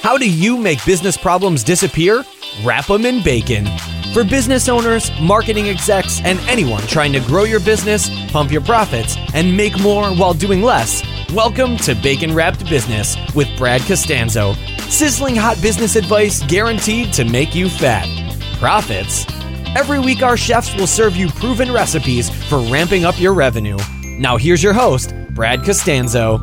How do you make business problems disappear? Wrap them in bacon. For business owners, marketing execs, and anyone trying to grow your business, pump your profits, and make more while doing less, welcome to Bacon Wrapped Business with Brad Costanzo. Sizzling hot business advice guaranteed to make you fat. Profits? Every week our chefs will serve you proven recipes for ramping up your revenue. Now here's your host, Brad Costanzo.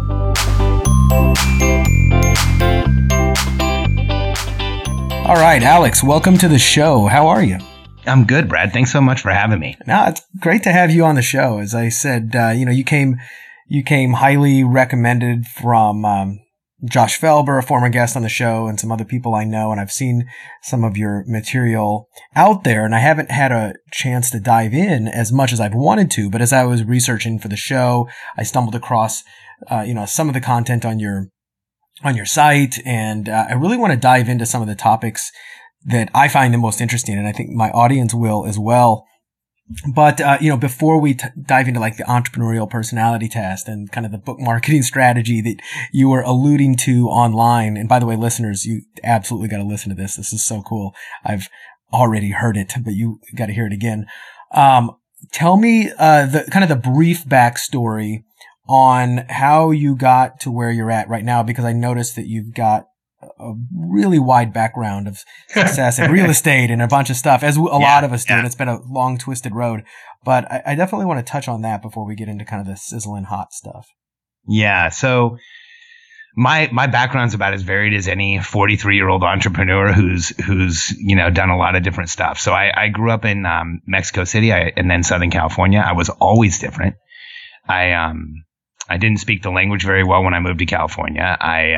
All right, Alex, welcome to the show. How are you? I'm good, Brad. Thanks so much for having me. No, it's great to have you on the show. As I said, you came highly recommended from Josh Felber, a former guest on the show, and some other people I know, and I've seen some of your material out there, and I haven't had a chance to dive in as much as I've wanted to, but as I was researching for the show, I stumbled across, some of the content on your site, and I really want to dive into some of the topics that I find the most interesting, and I think my audience will as well. But, before we dive into like the entrepreneurial personality test and kind of the book marketing strategy that you were alluding to online. And by the way, listeners, you absolutely got to listen to this. This is so cool. I've already heard it, but you got to hear it again. Tell me, the brief backstory on how you got to where you're at right now, because I noticed that you've got a really wide background of success in real estate and a bunch of stuff, as a lot of us do. And it's been a long, twisted road. But I definitely want to touch on that before we get into kind of the sizzling hot stuff. Yeah. So my background's about as varied as any 43-year-old entrepreneur who's done a lot of different stuff. So I grew up in Mexico City and then Southern California. I was always different. I didn't speak the language very well when I moved to California.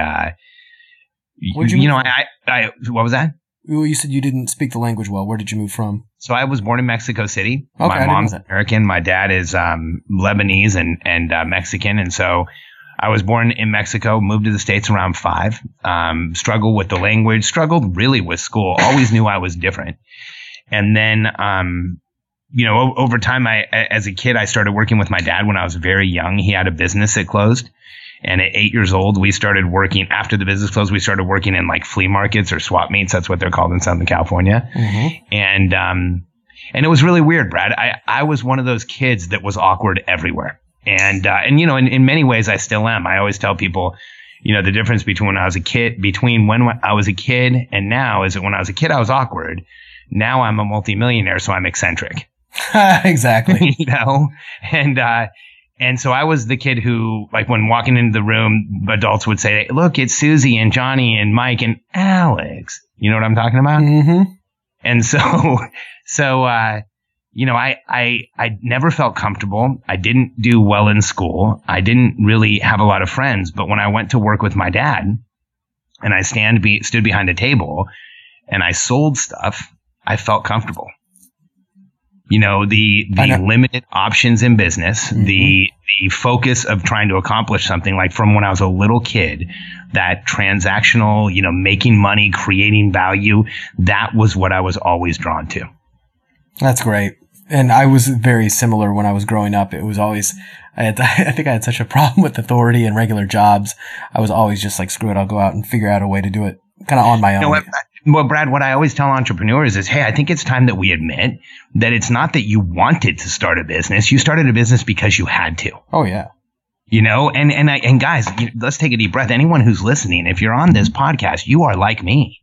What was that? Well, you said you didn't speak the language well. Where did you move from? So I was born in Mexico City. Okay, my mom's American. My dad is Lebanese and Mexican. And so I was born in Mexico, moved to the States around 5, struggled with the language, struggled really with school, always knew I was different. And then, over time, as a kid, I started working with my dad when I was very young. He had a business that closed. And at 8 years old, we started working, after the business closed, we started working in like flea markets or swap meets. That's what they're called in Southern California. Mm-hmm. And it was really weird, Brad. I was one of those kids that was awkward everywhere. And in many ways I still am. I always tell people, the difference between when I was a kid and now is that when I was a kid, I was awkward. Now I'm a multimillionaire, so I'm eccentric. Exactly. And so I was the kid who, like, when walking into the room, adults would say, look, it's Susie and Johnny and Mike and Alex. You know what I'm talking about? Mm-hmm. And I never felt comfortable. I didn't do well in school. I didn't really have a lot of friends. But when I went to work with my dad and I stood behind a table and I sold stuff, I felt comfortable. The limited options in business, mm-hmm. the focus of trying to accomplish something, like from when I was a little kid, that transactional, making money, creating value, that was what I was always drawn to. That's great. And I was very similar when I was growing up. It was always, I think I had such a problem with authority and regular jobs. I was always just like, screw it, I'll go out and figure out a way to do it kind of on my own. Well, Brad, what I always tell entrepreneurs is, hey, I think it's time that we admit that it's not that you wanted to start a business. You started a business because you had to. Oh, yeah. And guys, let's take a deep breath. Anyone who's listening, if you're on this podcast, you are like me.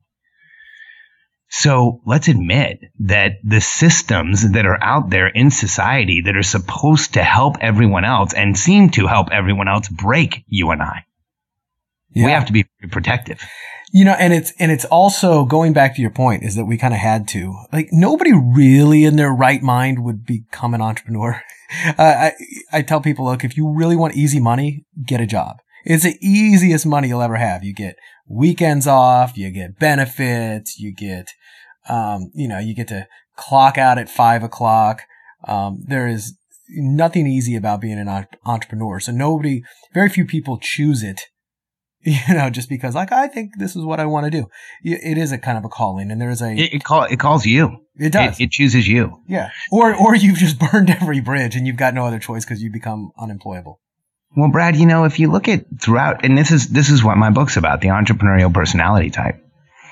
So let's admit that the systems that are out there in society that are supposed to help everyone else and seem to help everyone else break you and I. Yeah. We have to be protective. And it's also, going back to your point, is that we kind of had to. Like, nobody really in their right mind would become an entrepreneur. I tell people, look, if you really want easy money, get a job. It's the easiest money you'll ever have. You get weekends off, you get benefits, you get, you get to clock out at 5 o'clock. There is nothing easy about being an entrepreneur. So very few people choose it. Just because, like, I think this is what I want to do. It is a kind of a calling, and there's it calls you. It does. It chooses you. Yeah. Or you've just burned every bridge and you've got no other choice because you become unemployable. Well, Brad, if you look at throughout, and this is what my book's about, the entrepreneurial personality type.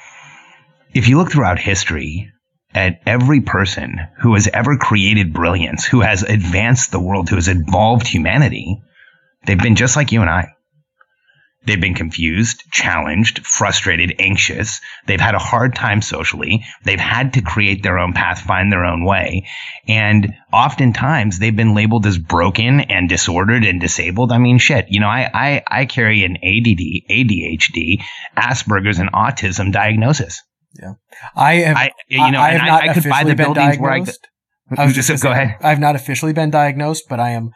If you look throughout history at every person who has ever created brilliance, who has advanced the world, who has evolved humanity, they've been just like you and I. They've been confused, challenged, frustrated, anxious. They've had a hard time socially. They've had to create their own path, find their own way. And oftentimes they've been labeled as broken and disordered and disabled. I mean, shit, I carry an ADD, ADHD, Asperger's, and autism diagnosis. Yeah. I could buy the buildings where go ahead. I've not officially been diagnosed, but I am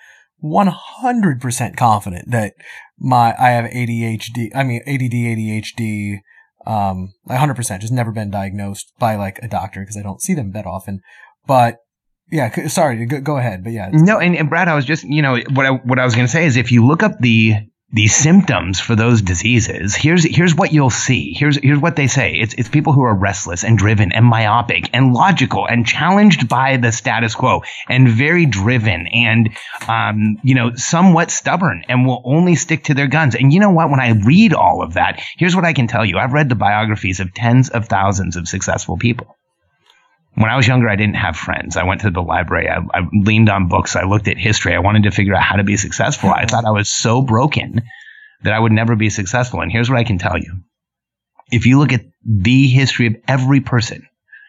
100% confident that I have ADD, ADHD, 100%, just never been diagnosed by like a doctor because I don't see them that often. But yeah, sorry, go ahead. But yeah. No, and Brad, I was just, what I was going to say is if you look up the symptoms for those diseases, here's what you'll see. Here's what they say. It's people who are restless and driven and myopic and logical and challenged by the status quo and very driven and, somewhat stubborn and will only stick to their guns. And you know what? When I read all of that, here's what I can tell you. I've read the biographies of tens of thousands of successful people. When I was younger, I didn't have friends. I went to the library. I leaned on books. I looked at history. I wanted to figure out how to be successful. I thought I was so broken that I would never be successful. And here's what I can tell you. If you look at the history of every person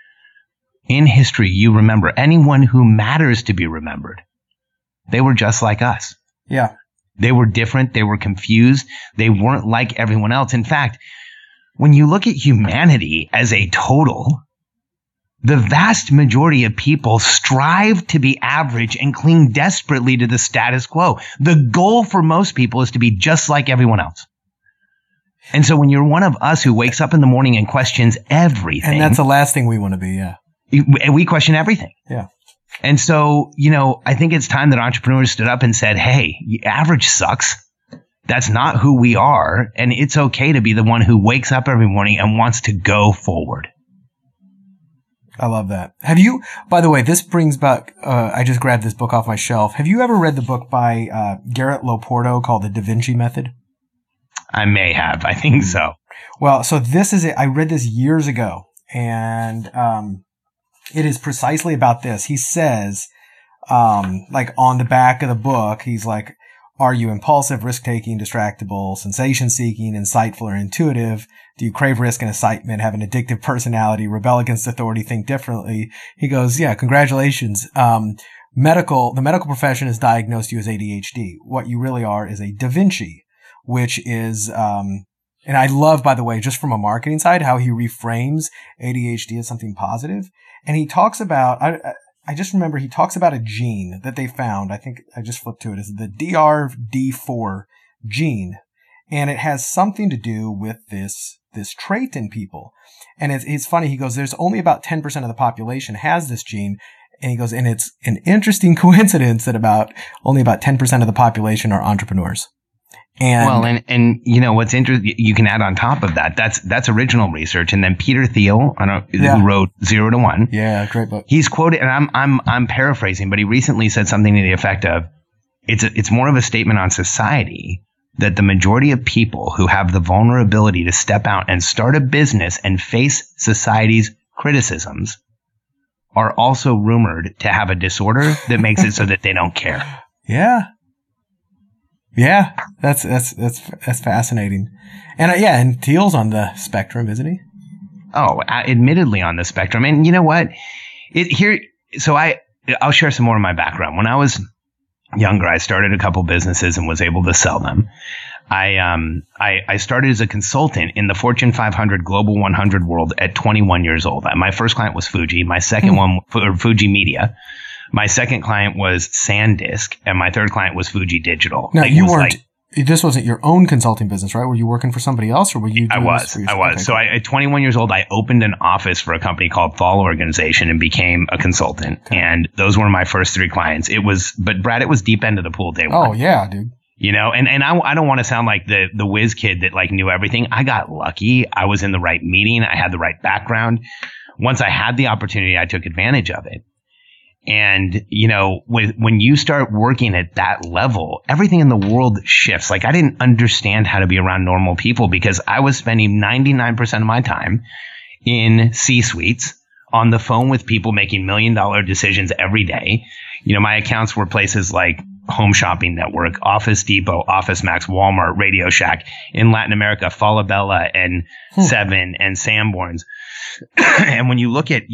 in history, you remember anyone who matters to be remembered. They were just like us. Yeah. They were different. They were confused. They weren't like everyone else. In fact, when you look at humanity as a total, the vast majority of people strive to be average and cling desperately to the status quo. The goal for most people is to be just like everyone else. And so when you're one of us who wakes up in the morning and questions everything. And that's the last thing we want to be, yeah. We question everything. Yeah. And so, I think it's time that entrepreneurs stood up and said, hey, average sucks. That's not who we are. And it's okay to be the one who wakes up every morning and wants to go forward. I love that. Have you, by the way, this brings back, I just grabbed this book off my shelf. Have you ever read the book by Garrett Loporto called The Da Vinci Method? I may have. I think so. Well, so this is it. I read this years ago, and it is precisely about this. He says, like on the back of the book, he's like, are you impulsive, risk-taking, distractible, sensation-seeking, insightful, or intuitive? Do you crave risk and excitement, have an addictive personality, rebel against authority, think differently? He goes, yeah, congratulations. The medical profession has diagnosed you as ADHD. What you really are is a Da Vinci, which is, and I love, by the way, just from a marketing side, how he reframes ADHD as something positive. And he talks about, I just remember he talks about a gene that they found. I think I just flipped to it. It's the DRD4 gene. And it has something to do with this trait in people. And it's funny. He goes, there's only about 10% of the population has this gene. And he goes, and it's an interesting coincidence that only about 10% of the population are entrepreneurs. And what's interesting, you can add on top of that. That's original research. And then Peter Thiel, who wrote 0 to 1. Yeah, great book. He's quoted, and I'm paraphrasing, but he recently said something to the effect of, it's more of a statement on society that the majority of people who have the vulnerability to step out and start a business and face society's criticisms are also rumored to have a disorder that makes it so that they don't care. Yeah. Yeah, that's fascinating. And Thiel's on the spectrum, isn't he? Oh, admittedly on the spectrum. And you know what? I'll share some more of my background. When I was younger, I started a couple businesses and was able to sell them. I started as a consultant in the Fortune 500 Global 100 world at 21 years old. My first client was Fuji. My second one, Fuji Media. My second client was SanDisk, and my third client was Fuji Digital. Now, this wasn't your own consulting business, right? Were you working for somebody else, or were you? I was. Okay. So at 21 years old, I opened an office for a company called Thal Organization and became a consultant. Okay. And those were my first three clients. But Brad, it was deep end of the pool day one. Oh yeah, dude. And I don't want to sound like the whiz kid that like knew everything. I got lucky. I was in the right meeting. I had the right background. Once I had the opportunity, I took advantage of it. And, you know, when you start working at that level, everything in the world shifts. Like, I didn't understand how to be around normal people because I was spending 99% of my time in C-suites on the phone with people making $1 million decisions every day. You know, my accounts were places like Home Shopping Network, Office Depot, Office Max, Walmart, Radio Shack. In Latin America, Falabella and Seven and Sanborns. And when you look at,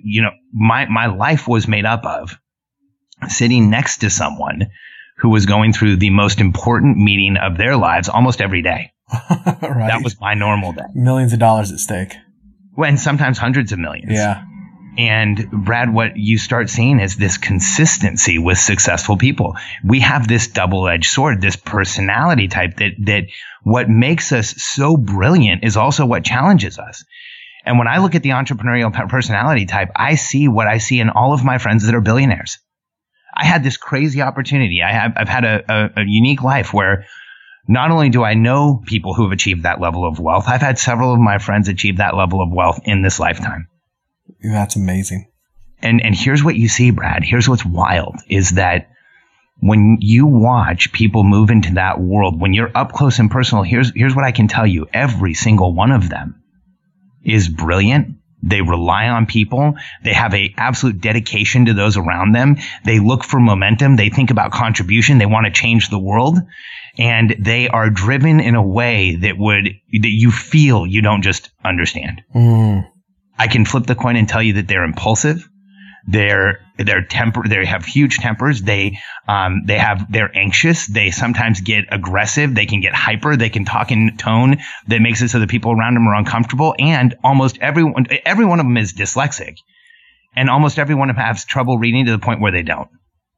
my life was made up of sitting next to someone who was going through the most important meeting of their lives almost every day. Right. That was my normal day. Millions of dollars at stake. Well, and sometimes hundreds of millions. Yeah. And Brad, what you start seeing is this consistency with successful people. We have this double-edged sword, this personality type that what makes us so brilliant is also what challenges us. And when I look at the entrepreneurial personality type, I see what I see in all of my friends that are billionaires. I had this crazy opportunity. I've had a unique life where not only do I know people who have achieved that level of wealth, I've had several of my friends achieve that level of wealth in this lifetime. That's amazing. And here's what you see, Brad. Here's what's wild is that when you watch people move into that world, when you're up close and personal, here's what I can tell you. Every single one of them is brilliant. They rely on people. They have a absolute dedication to those around them. They look for momentum. They think about contribution. They want to change the world. And they are driven in a way that you feel you don't just understand. I can flip the coin and tell you that they're impulsive. They're they have huge tempers. They're anxious. They sometimes get aggressive. They can get hyper. They can talk in tone that makes it so that people around them are uncomfortable. And almost every one of them is dyslexic, and almost every one of them has trouble reading to the point where they don't.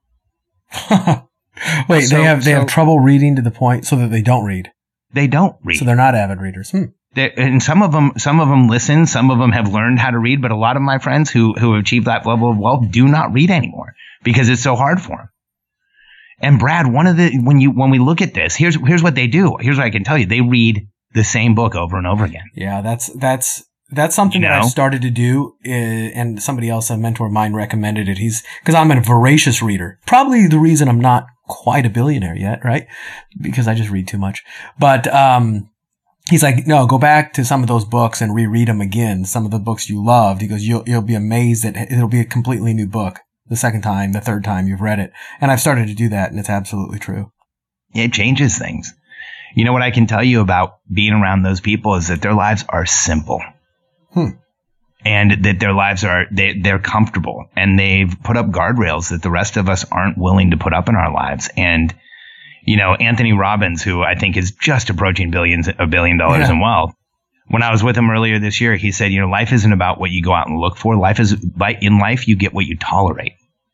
Wait, they have trouble reading to the point so that they don't read. They don't read. So they're not avid readers. And some of them listen. Some of them have learned how to read. But a lot of my friends who have achieved that level of wealth do not read anymore because it's so hard for them. And Brad, when we look at this, here's what they do. Here's what I can tell you: they read the same book over and over again. Yeah, that's something that I've started to do. And somebody else, a mentor of mine, recommended it. Because I'm a voracious reader. Probably the reason I'm not quite a billionaire yet, right? Because I just read too much. But he's like, no, go back to some of those books and reread them again. Some of the books you loved. He goes, you'll be amazed that it'll be a completely new book the second time, the third time you've read it. And I've started to do that, and it's absolutely true. It changes things. You know what I can tell you about being around those people is that their lives are simple. And that their lives they're comfortable, and they've put up guardrails that the rest of us aren't willing to put up in our lives. And Anthony Robbins, who I think is just approaching $1 billion in wealth. When I was with him earlier this year, he said, life isn't about what you go out and look for. In life, you get what you tolerate.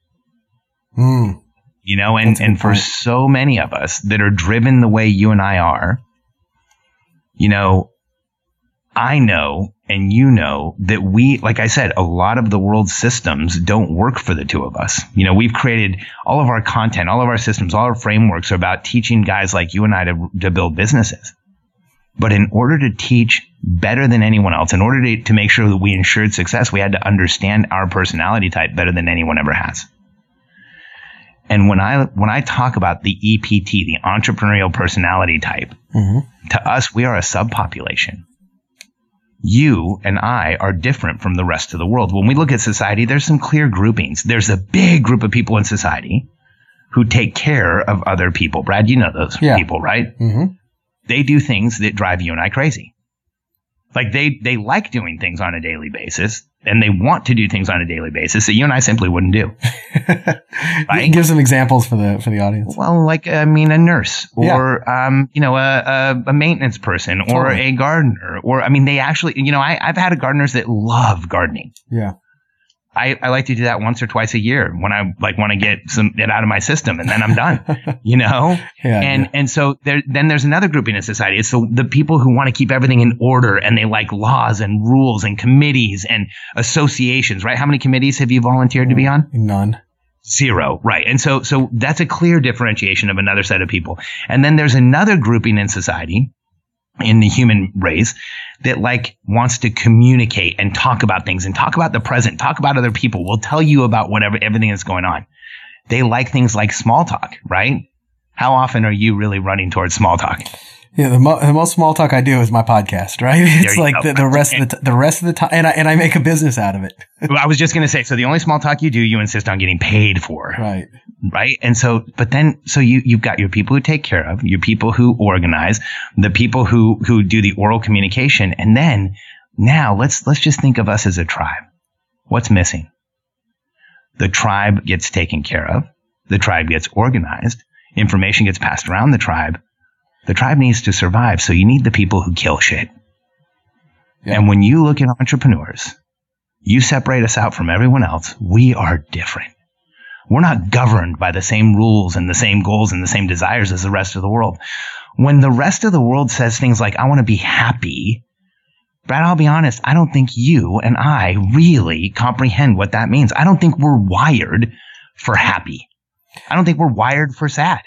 And for so many of us that are driven the way you and I are, I know and that we, like I said, a lot of the world's systems don't work for the two of us. We've created all of our content, all of our systems, all our frameworks are about teaching guys like you and I to build businesses. But in order to teach better than anyone else, in order to make sure that we ensured success, we had to understand our personality type better than anyone ever has. And when I talk about the EPT, the entrepreneurial personality type, to us, we are a subpopulation. You and I are different from the rest of the world. When we look at society, there's some clear groupings. There's a big group of people in society who take care of other people. Brad, you know those people, right? They do things that drive you and I crazy. Like they like doing things on a daily basis, and they want to do things on a daily basis that you and I simply wouldn't do. Right? Give some examples for the audience. Well, a nurse or, a maintenance person or a gardener, or, they actually, I've had gardeners that love gardening. Yeah. I like to do that once or twice a year when I want to get it out of my system, and then I'm done, And so there's another grouping in society. It's the people who want to keep everything in order, and they like laws and rules and committees and associations, right? How many committees have you volunteered to be on? None. 0. Right. And so that's a clear differentiation of another set of people. And then there's another grouping in society in the human race that like wants to communicate and talk about things and talk about the present, talk about other people, will tell you about everything that's going on. They like things like small talk, right? How often are you really running towards small talk? Yeah, the most small talk I do is my podcast, right? It's like the rest of the time, and I make a business out of it. Well, I was just going to say, so the only small talk you do, you insist on getting paid for, right? And so, but then, so you've got your people who take care of, your people who organize, the people who do the oral communication, and then now let's just think of us as a tribe. What's missing? The tribe gets taken care of, the tribe gets organized, information gets passed around the tribe. The tribe needs to survive, so you need the people who kill shit. Yeah. And when you look at entrepreneurs, you separate us out from everyone else. We are different. We're not governed by the same rules and the same goals and the same desires as the rest of the world. When the rest of the world says things like, I want to be happy, Brad, I'll be honest, I don't think you and I really comprehend what that means. I don't think we're wired for happy. I don't think we're wired for sad.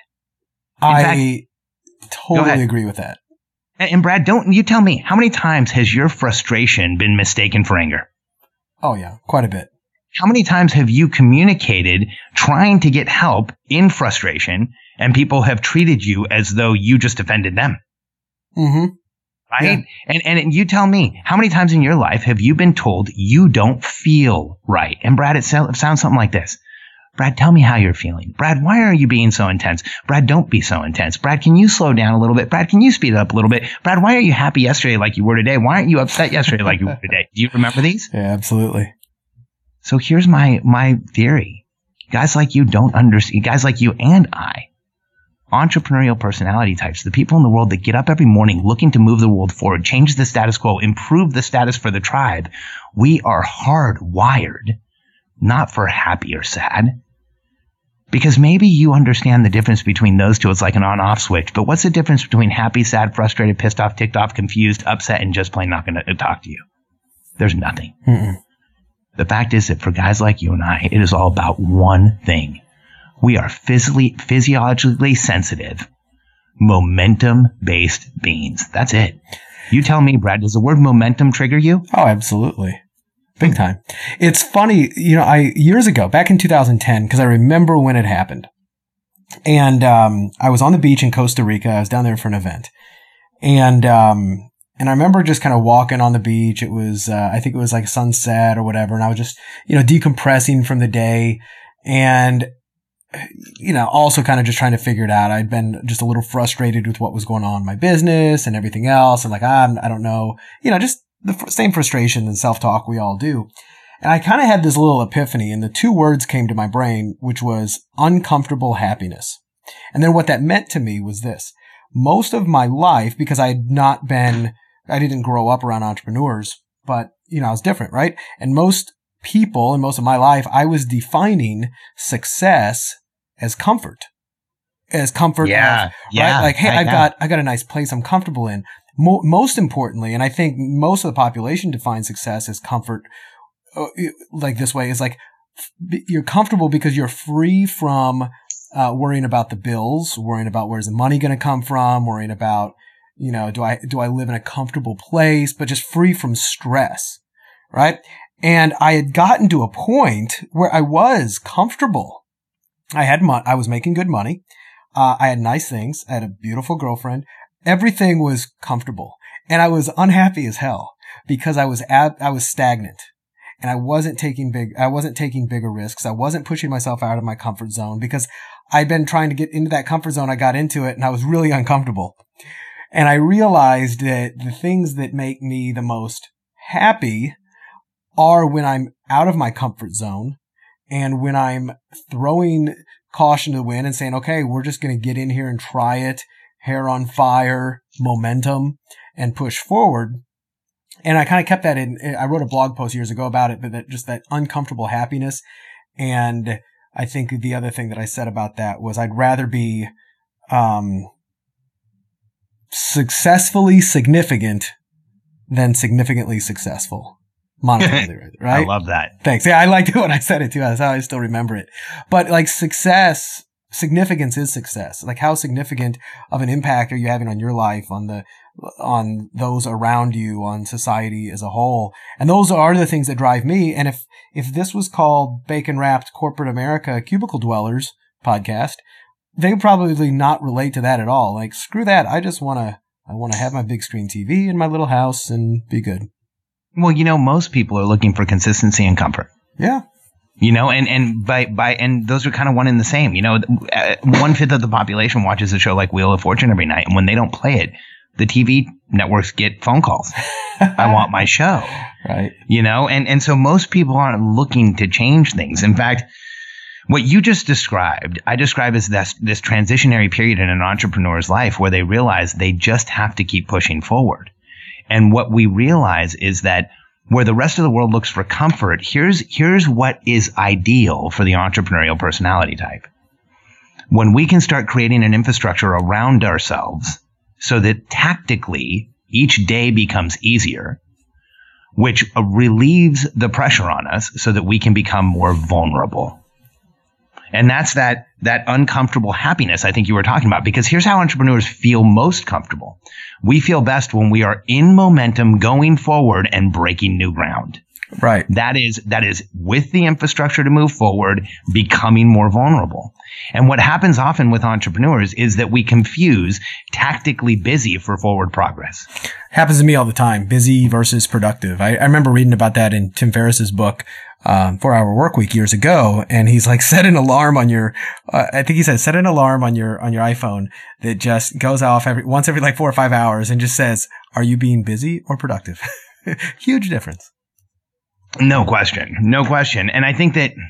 I totally agree with that. And Brad, don't you tell me, how many times has your frustration been mistaken for anger? Oh, yeah, quite a bit. How many times have you communicated trying to get help in frustration and people have treated you as though you just offended them? Mm-hmm. Right? Yeah. And you tell me, how many times in your life have you been told you don't feel right? And Brad, it sounds something like this. Brad, tell me how you're feeling. Brad, why are you being so intense? Brad, don't be so intense. Brad, can you slow down a little bit? Brad, can you speed it up a little bit? Brad, why are you happy yesterday like you were today? Why aren't you upset yesterday like you were today? Do you remember these? Yeah, absolutely. So here's my theory. Guys like you don't understand. Guys like you and I, entrepreneurial personality types, the people in the world that get up every morning looking to move the world forward, change the status quo, improve the status for the tribe. We are hardwired, not for happy or sad. Because maybe you understand the difference between those two. It's like an on-off switch. But what's the difference between happy, sad, frustrated, pissed off, ticked off, confused, upset, and just plain not going to talk to you? There's nothing. Mm-mm. The fact is that for guys like you and I, it is all about one thing. We are physiologically sensitive, momentum-based beings. That's it. You tell me, Brad, does the word momentum trigger you? Oh, absolutely. Big time. It's funny, years ago, back in 2010, because I remember when it happened. And I was on the beach in Costa Rica. I was down there for an event. And I remember just kind of walking on the beach. It was, I think it was like sunset or whatever. And I was just, decompressing from the day. And, also kind of just trying to figure it out. I'd been just a little frustrated with what was going on in my business and everything else. And like, I don't know, just the same frustration and self-talk we all do. And I kind of had this little epiphany, and the two words came to my brain, which was uncomfortable happiness. And then what that meant to me was this. Most of my life, because I didn't grow up around entrepreneurs, but, I was different, right? And most people and most of my life, I was defining success as comfort. Right? Like, hey, I got a nice place I'm comfortable in. Most importantly, and I think most of the population defines success as comfort, like this way, is like you're comfortable because you're free from worrying about the bills, worrying about where's the money going to come from, worrying about, do I live in a comfortable place, but just free from stress, right? And I had gotten to a point where I was comfortable. I was making good money. I had nice things. I had a beautiful girlfriend. Everything was comfortable, and I was unhappy as hell because I was stagnant, and I wasn't taking bigger risks. I wasn't pushing myself out of my comfort zone because I'd been trying to get into that comfort zone. I got into it and I was really uncomfortable. And I realized that the things that make me the most happy are when I'm out of my comfort zone and when I'm throwing caution to the wind and saying, okay, we're just going to get in here and try it. Hair on fire, momentum, and push forward. And I kind of kept that in. I wrote a blog post years ago about it, but that uncomfortable happiness. And I think the other thing that I said about that was I'd rather be successfully significant than significantly successful. Monetarily, right? I love that. Thanks. Yeah, I liked it when I said it too. That's how I still remember it. But like significance is success. Like how significant of an impact are you having on your life, on the on those around you, on society as a whole. And those are the things that drive me. And if this was called Bacon Wrapped Corporate America Cubicle Dwellers podcast, they would probably not relate to that at all. Like, screw that. I want to have my big screen TV in my little house and be good. Well, most people are looking for consistency and comfort. Yeah. And those are kind of one and the same. 1/5 of the population watches a show like Wheel of Fortune every night, and when they don't play it, the TV networks get phone calls. I want my show. Right. And so most people aren't looking to change things. In fact, what you just described, I describe as this transitionary period in an entrepreneur's life where they realize they just have to keep pushing forward. And what we realize is that where the rest of the world looks for comfort, here's what is ideal for the entrepreneurial personality type. When we can start creating an infrastructure around ourselves so that tactically each day becomes easier, which relieves the pressure on us so that we can become more vulnerable. And that's that uncomfortable happiness I think you were talking about, because here's how entrepreneurs feel most comfortable. We feel best when we are in momentum, going forward and breaking new ground. Right. That is with the infrastructure to move forward, becoming more vulnerable. And what happens often with entrepreneurs is that we confuse tactically busy for forward progress. Happens to me all the time. Busy versus productive. I remember reading about that in Tim Ferriss's book, 4-Hour Workweek years ago. And he's like, set an alarm on your, I think he said, set an alarm on your iPhone that just goes off once every like 4 or 5 hours and just says, are you being busy or productive? Huge difference. No question. And I think that,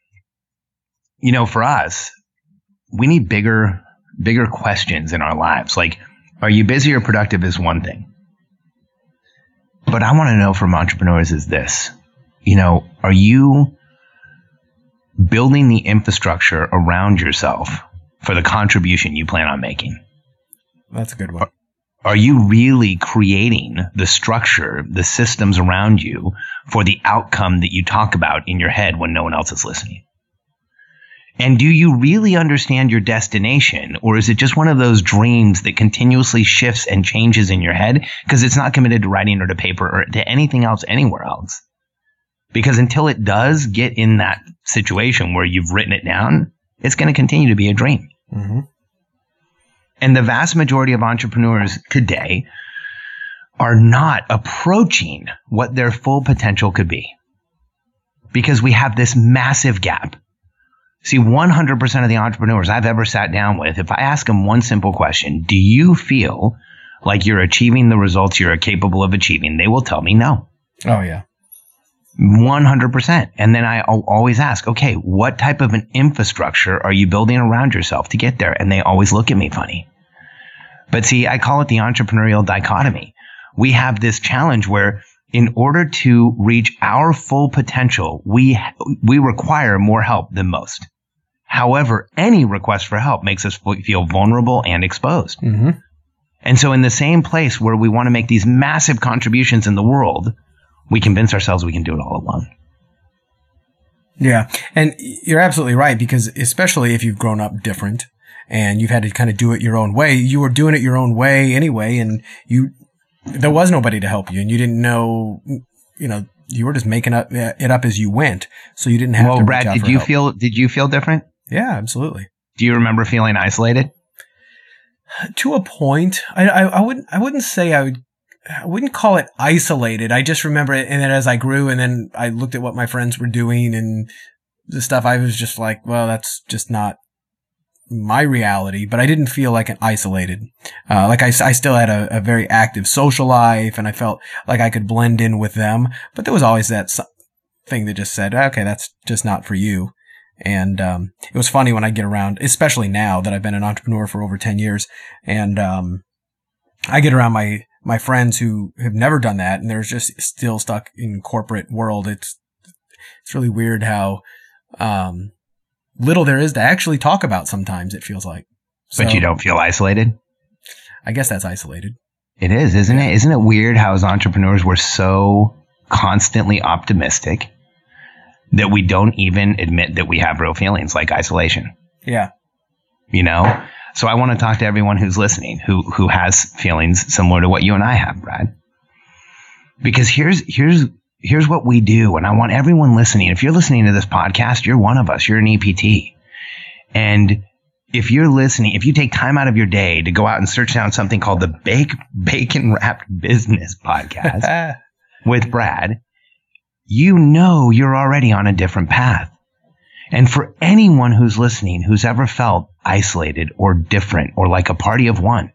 for us, we need bigger questions in our lives. Like, are you busy or productive is one thing. But I want to know from entrepreneurs is this, are you building the infrastructure around yourself for the contribution you plan on making? That's a good one. Are you really creating the structure, the systems around you for the outcome that you talk about in your head when no one else is listening? And do you really understand your destination, or is it just one of those dreams that continuously shifts and changes in your head because it's not committed to writing or to paper or to anything else anywhere else? Because until it does get in that situation where you've written it down, it's going to continue to be a dream. Mm-hmm. And the vast majority of entrepreneurs today are not approaching what their full potential could be because we have this massive gap. See, 100% of the entrepreneurs I've ever sat down with, if I ask them one simple question, do you feel like you're achieving the results you're capable of achieving? They will tell me no. Oh, yeah. 100%. And then I always ask, okay, what type of an infrastructure are you building around yourself to get there? And they always look at me funny. But see, I call it the entrepreneurial dichotomy. We have this challenge where in order to reach our full potential, we require more help than most. However, any request for help makes us feel vulnerable and exposed. Mm-hmm. And so in the same place where we want to make these massive contributions in the world, we convince ourselves we can do it all alone. Yeah. And you're absolutely right, because especially if you've grown up different and you've had to kind of do it your own way, you were doing it your own way anyway, and there was nobody to help you, and you didn't know, you were just making it up as you went. So you didn't have to reach out for help. Well, Brad, did you feel different? Yeah, absolutely. Do you remember feeling isolated? To a point. I wouldn't say I wouldn't call it isolated. I just remember it. And then as I grew and then I looked at what my friends were doing and the stuff, I was just like, well, that's just not my reality. But I didn't feel like an isolated. I still had a very active social life and I felt like I could blend in with them. But there was always that thing that just said, okay, that's just not for you. And it was funny when I get around, especially now that I've been an entrepreneur for over 10 years. And I get around my friends who have never done that, and they're just still stuck in corporate world. It's really weird how little there is to actually talk about sometimes, it feels like. But you don't feel isolated? I guess that's isolated. It is, isn't it? Isn't it weird how as entrepreneurs we're so constantly optimistic that we don't even admit that we have real feelings like isolation? Yeah. So I want to talk to everyone who's listening, who has feelings similar to what you and I have, Brad. Because here's what we do. And I want everyone listening. If you're listening to this podcast, you're one of us. You're an EPT. And if you're listening, if you take time out of your day to go out and search down something called the Bacon Wrapped Business Podcast with Brad, you know you're already on a different path. And for anyone who's listening, who's ever felt isolated or different or like a party of one,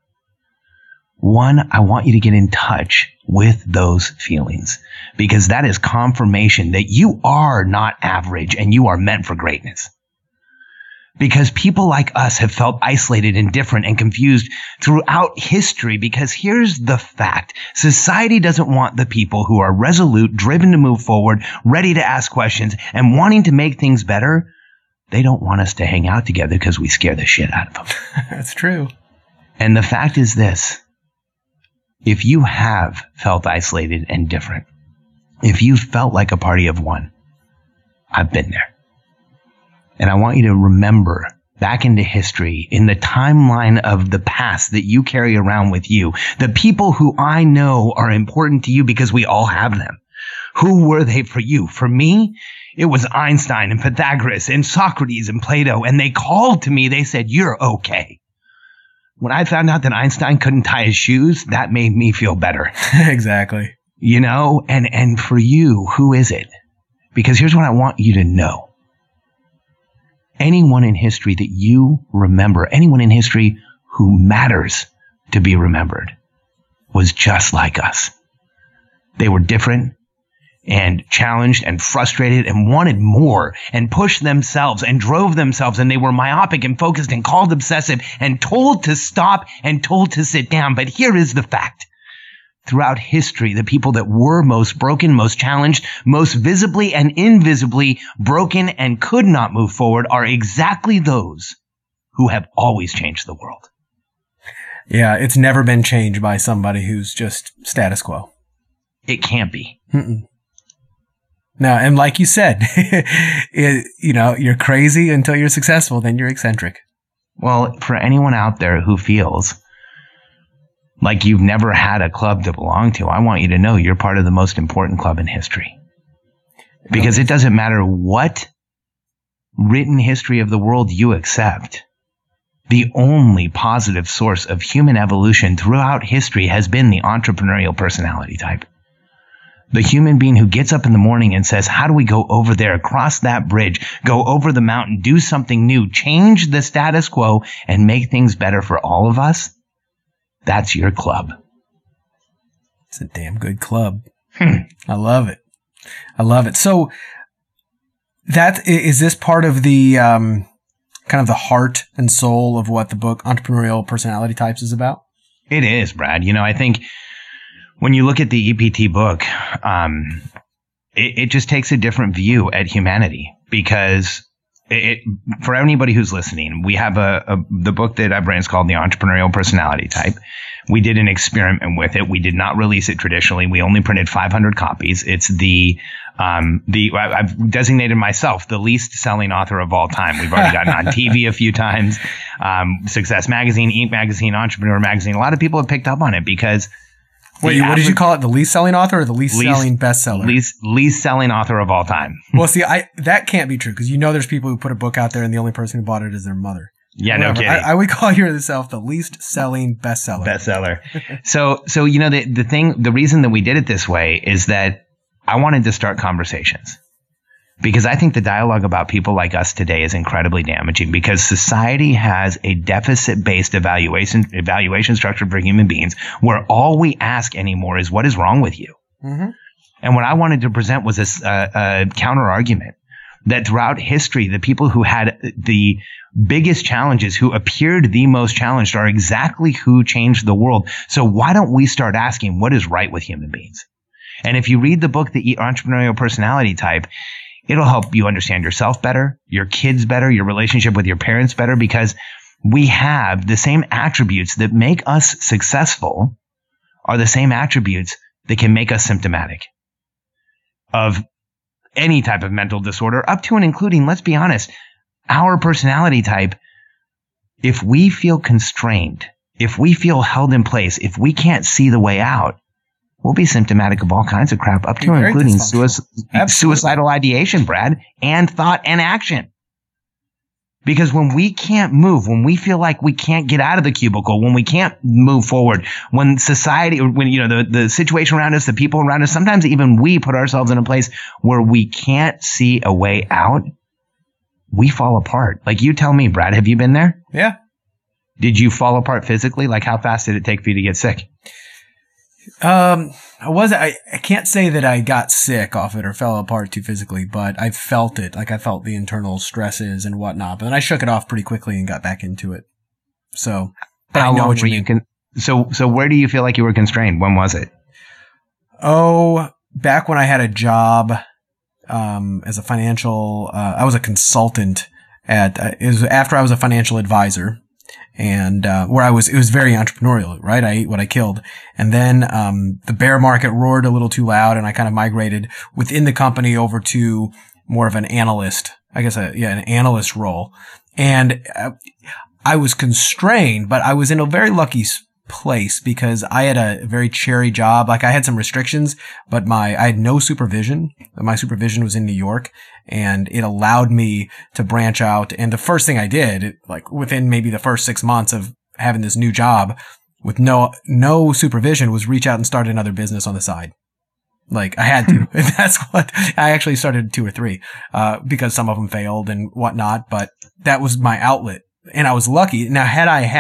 I want you to get in touch with those feelings, because that is confirmation that you are not average and you are meant for greatness. Because people like us have felt isolated and different and confused throughout history. Because here's the fact. Society doesn't want the people who are resolute, driven to move forward, ready to ask questions, and wanting to make things better. They don't want us to hang out together because we scare the shit out of them. That's true. And the fact is this. If you have felt isolated and different, if you felt like a party of one, I've been there. And I want you to remember back into history, in the timeline of the past that you carry around with you, the people who I know are important to you because we all have them. Who were they for you? For me, it was Einstein and Pythagoras and Socrates and Plato. And they called to me. They said, you're okay. When I found out that Einstein couldn't tie his shoes, that made me feel better. Exactly. You know, and for you, who is it? Because here's what I want you to know. Anyone in history that you remember, anyone in history who matters to be remembered, was just like us. They were different and challenged and frustrated and wanted more and pushed themselves and drove themselves, and they were myopic and focused and called obsessive and told to stop and told to sit down. But here is the fact. Throughout history, the people that were most broken, most challenged, most visibly and invisibly broken and could not move forward are exactly those who have always changed the world. Yeah, it's never been changed by somebody who's just status quo. It can't be. Mm-mm. No, and like you said, you're crazy until you're successful, then you're eccentric. Well, for anyone out there who feels like you've never had a club to belong to, I want you to know you're part of the most important club in history. Because it doesn't matter what written history of the world you accept. The only positive source of human evolution throughout history has been the entrepreneurial personality type. The human being who gets up in the morning and says, how do we go over there, cross that bridge, go over the mountain, do something new, change the status quo, and make things better for all of us? That's your club. It's a damn good club. I love it. I love it. So is this part of the kind of the heart and soul of what the book Entrepreneurial Personality Types is about? It is, Brad. I think when you look at the EPT book, it just takes a different view at humanity, because for anybody who's listening, we have the book that I've written is called The Entrepreneurial Personality Type. We did an experiment with it. We did not release it traditionally. We only printed 500 copies. It's I've designated myself the least selling author of all time. We've already gotten on TV a few times. Success Magazine, Inc. Magazine, Entrepreneur Magazine. A lot of people have picked up on it because Wait, what did you call it? The least selling author or the least selling bestseller? Least selling author of all time. Well, see, that can't be true, because there's people who put a book out there and the only person who bought it is their mother. Yeah, no kidding. I would call yourself the least selling bestseller. So the reason that we did it this way is that I wanted to start conversations. Because I think the dialogue about people like us today is incredibly damaging, because society has a deficit-based evaluation structure for human beings where all we ask anymore is, what is wrong with you? Mm-hmm. And what I wanted to present was a counter argument that throughout history, the people who had the biggest challenges, who appeared the most challenged, are exactly who changed the world. So why don't we start asking what is right with human beings? And if you read the book, The Entrepreneurial Personality Type, it'll help you understand yourself better, your kids better, your relationship with your parents better, because we have the same attributes that make us successful are the same attributes that can make us symptomatic of any type of mental disorder, up to and including, let's be honest, our personality type if we feel constrained, if we feel held in place, if we can't see the way out, we'll be symptomatic of all kinds of crap, up to and including suicidal ideation, Brad, and thought and action. Because when we can't move, when we feel like we can't get out of the cubicle, when we can't move forward, when society, or when, you know, the situation around us, the people around us, sometimes even we put ourselves in a place where we can't see a way out, we fall apart. Like, you tell me, Brad, have you been there? Yeah. Did you fall apart physically? Like, how fast did it take for you to get sick? I can't say that I got sick off it or fell apart too physically, but I felt it. Like, I felt the internal stresses and whatnot, but then I shook it off pretty quickly and got back into it. So, but how I know long what were you you mean. So where do you feel like you were constrained? When was it? Oh, back when I had a job, as a financial, I was a consultant it was after I was a financial advisor. And, it was very entrepreneurial, right? I ate what I killed. And then, the bear market roared a little too loud and I kind of migrated within the company over to more of an analyst, I guess, an analyst role. And I was constrained, but I was in a very lucky place because I had a very cherry job. Like, I had some restrictions, but I had no supervision. My supervision was in New York, and it allowed me to branch out. And the first thing I did, like within maybe the first 6 months of having this new job with no supervision, was reach out and start another business on the side. Like, I had to. That's what I actually started 2 or 3, because some of them failed and whatnot, but that was my outlet. And I was lucky. Now, had I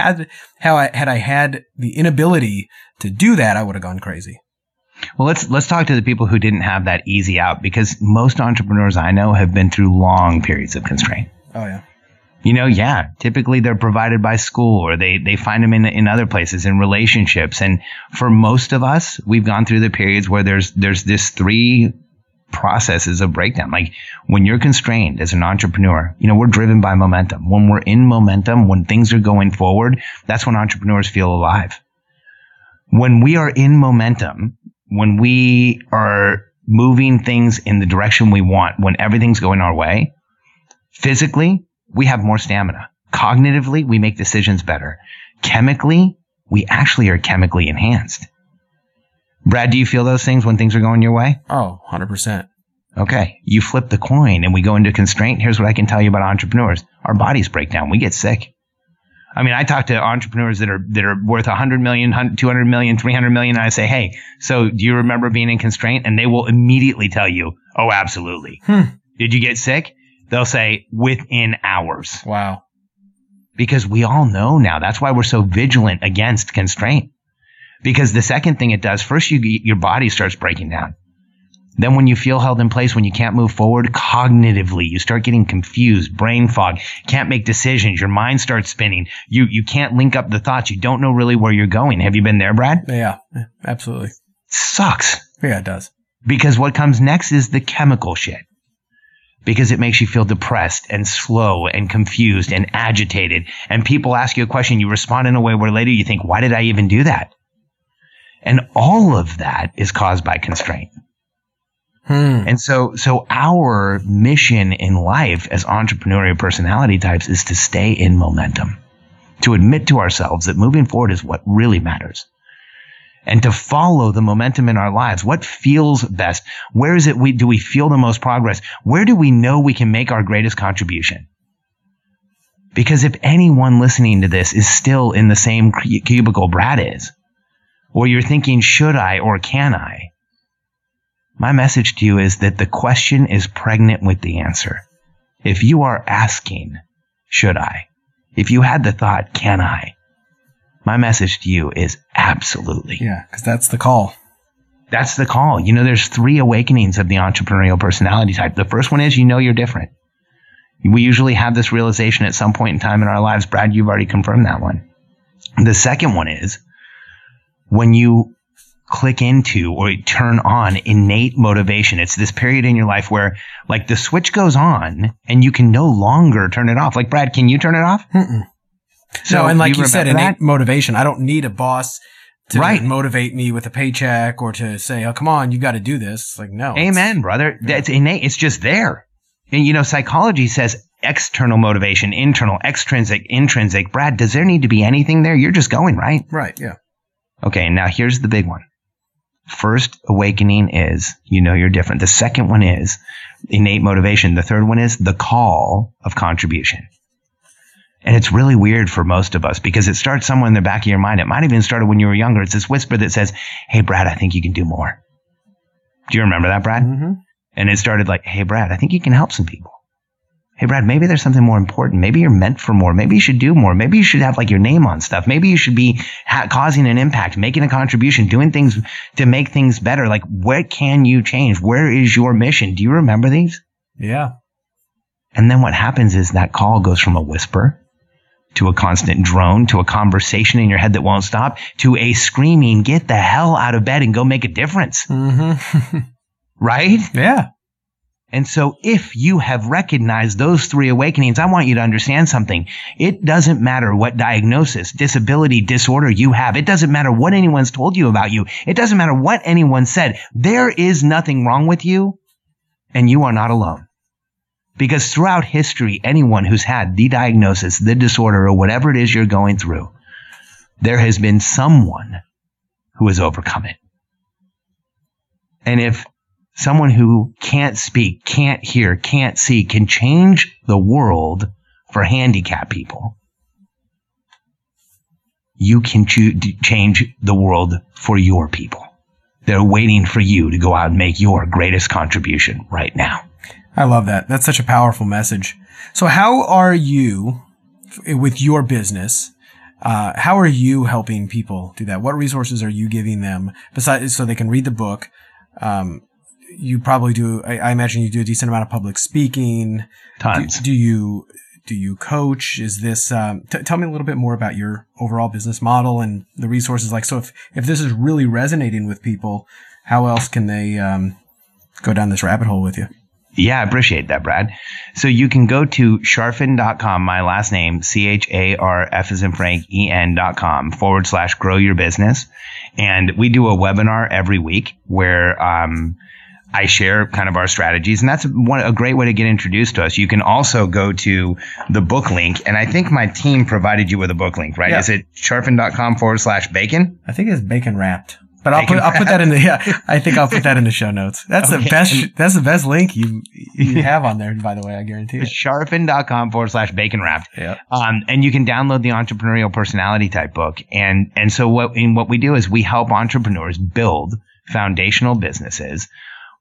had the inability to do that, I would have gone crazy. Well, let's talk to the people who didn't have that easy out, because most entrepreneurs I know have been through long periods of constraint. Oh, yeah. You know, yeah, typically they're provided by school, or they find them in other places, in relationships. And for most of us, we've gone through the periods where there's this 3 processes of breakdown. Like, when you're constrained as an entrepreneur, you know, we're driven by momentum. When we're in momentum, when things are going forward, that's when entrepreneurs feel alive. When we are in momentum, when we are moving things in the direction we want, when everything's going our way, physically, we have more stamina. Cognitively, we make decisions better. Chemically, we actually are chemically enhanced. Brad, do you feel those things when things are going your way? Oh, 100%. Okay. You flip the coin and we go into constraint. Here's what I can tell you about entrepreneurs. Our bodies break down. We get sick. I mean, I talk to entrepreneurs that are worth 100 million, 200 million, 300 million. And I say, hey, so do you remember being in constraint? And they will immediately tell you, oh, absolutely. Did you get sick? They'll say within hours. Wow. Because we all know now. That's why we're so vigilant against constraint. Because the second thing it does, first your body starts breaking down. Then when you feel held in place, when you can't move forward, cognitively, you start getting confused, brain fog, can't make decisions, your mind starts spinning. You can't link up the thoughts. You don't know really where you're going. Have you been there, Brad? Yeah, absolutely. Sucks. Yeah, it does. Because what comes next is the chemical shit. Because it makes you feel depressed and slow and confused and agitated. And people ask you a question, you respond in a way where later you think, why did I even do that? And all of that is caused by constraint. And so our mission in life as entrepreneurial personality types is to stay in momentum, to admit to ourselves that moving forward is what really matters, and to follow the momentum in our lives. What feels best? Where is it do we feel the most progress? Where do we know we can make our greatest contribution? Because if anyone listening to this is still in the same cubicle Brad is, or you're thinking, should I or can I? My message to you is that the question is pregnant with the answer. If you are asking, should I? If you had the thought, can I? My message to you is absolutely. Yeah, because that's the call. That's the call. You know, there's 3 awakenings of the entrepreneurial personality type. The first one is, you know, you're different. We usually have this realization at some point in time in our lives. Brad, you've already confirmed that one. The second one is when you click into or turn on innate motivation. It's this period in your life where, like, the switch goes on and you can no longer turn it off. Like, Brad, can you turn it off? So, and like you said, innate motivation. I don't need a boss to motivate me with a paycheck or to say, oh, come on, you got to do this. Like, no. Amen, brother. That's innate. It's just there. And, you know, psychology says external motivation, internal, extrinsic, intrinsic. Brad, does there need to be anything there? You're just going, right? Right. Yeah. Okay. Now here's the big one. First awakening is, you're different. The second one is innate motivation. The third one is the call of contribution. And it's really weird for most of us because it starts somewhere in the back of your mind. It might have even started when you were younger. It's this whisper that says, hey, Brad, I think you can do more. Do you remember that, Brad? Mm-hmm. And it started like, hey, Brad, I think you can help some people. Hey, Brad, maybe there's something more important. Maybe you're meant for more. Maybe you should do more. Maybe you should have like your name on stuff. Maybe you should be causing an impact, making a contribution, doing things to make things better. Like, what can you change? Where is your mission? Do you remember these? Yeah. And then what happens is that call goes from a whisper to a constant drone, to a conversation in your head that won't stop, to a screaming, get the hell out of bed and go make a difference. Mm-hmm. Right? Yeah. And so if you have recognized those three awakenings, I want you to understand something. It doesn't matter what diagnosis, disability, disorder you have. It doesn't matter what anyone's told you about you. It doesn't matter what anyone said. There is nothing wrong with you, and you are not alone. Because throughout history, anyone who's had the diagnosis, the disorder, or whatever it is you're going through, there has been someone who has overcome it. And if someone who can't speak, can't hear, can't see can change the world for handicapped people, you can change the world for your people. They're waiting for you to go out and make your greatest contribution right now. I love that. That's such a powerful message. So how are you, with your business, how are you helping people do that? What resources are you giving them besides so they can read the book? You probably do. I imagine you do a decent amount of public speaking. Tons. Do you coach? Is this? Tell me a little bit more about your overall business model and the resources. Like, so if this is really resonating with people, how else can they go down this rabbit hole with you? Yeah, I appreciate that, Brad. So you can go to Charfen.com, my last name, CHARF as in Frank, EN.com /grow your business. And we do a webinar every week where I share kind of our strategies. And that's a great way to get introduced to us. You can also go to the book link. And I think my team provided you with a book link, right? Yeah. Is it Charfen.com /bacon? I think it's bacon wrapped. But I'll put that in the, I think I'll put that in the show notes. That's okay. That's the best link you have on there, by the way, I guarantee it. Charfen.com /bacon wrapped. Yeah. And you can download the entrepreneurial personality type book. And so what we do is we help entrepreneurs build foundational businesses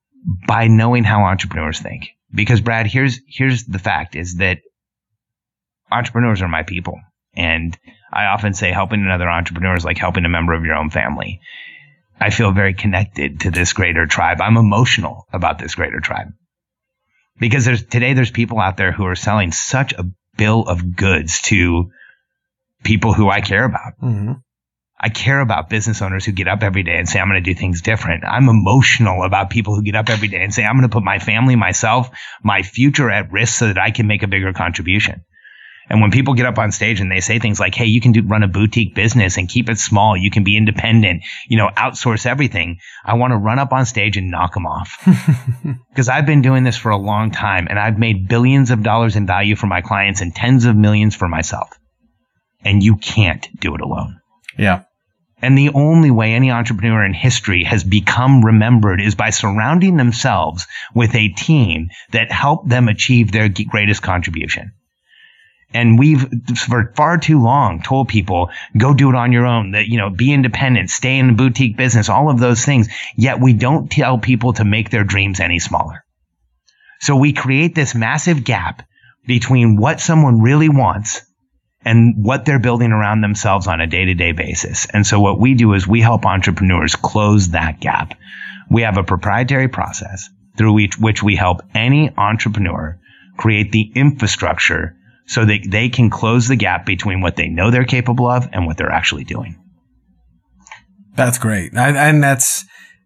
by knowing how entrepreneurs think. Because Brad, here's the fact is that entrepreneurs are my people. And I often say helping another entrepreneur is like helping a member of your own family. I feel very connected to this greater tribe. I'm emotional about this greater tribe because there's people out there who are selling such a bill of goods to people who I care about. Mm-hmm. I care about business owners who get up every day and say, I'm going to do things different. I'm emotional about people who get up every day and say, I'm going to put my family, myself, my future at risk so that I can make a bigger contribution. And when people get up on stage and they say things like, hey, you can run a boutique business and keep it small. You can be independent, outsource everything. I want to run up on stage and knock them off because I've been doing this for a long time and I've made billions of dollars in value for my clients and tens of millions for myself. And you can't do it alone. Yeah. And the only way any entrepreneur in history has become remembered is by surrounding themselves with a team that helped them achieve their greatest contribution. And we've, for far too long, told people, go do it on your own, that, be independent, stay in the boutique business, all of those things. Yet we don't tell people to make their dreams any smaller. So we create this massive gap between what someone really wants and what they're building around themselves on a day-to-day basis. And so what we do is we help entrepreneurs close that gap. We have a proprietary process through which we help any entrepreneur create the infrastructure so that they can close the gap between what they know they're capable of and what they're actually doing. That's great. And that's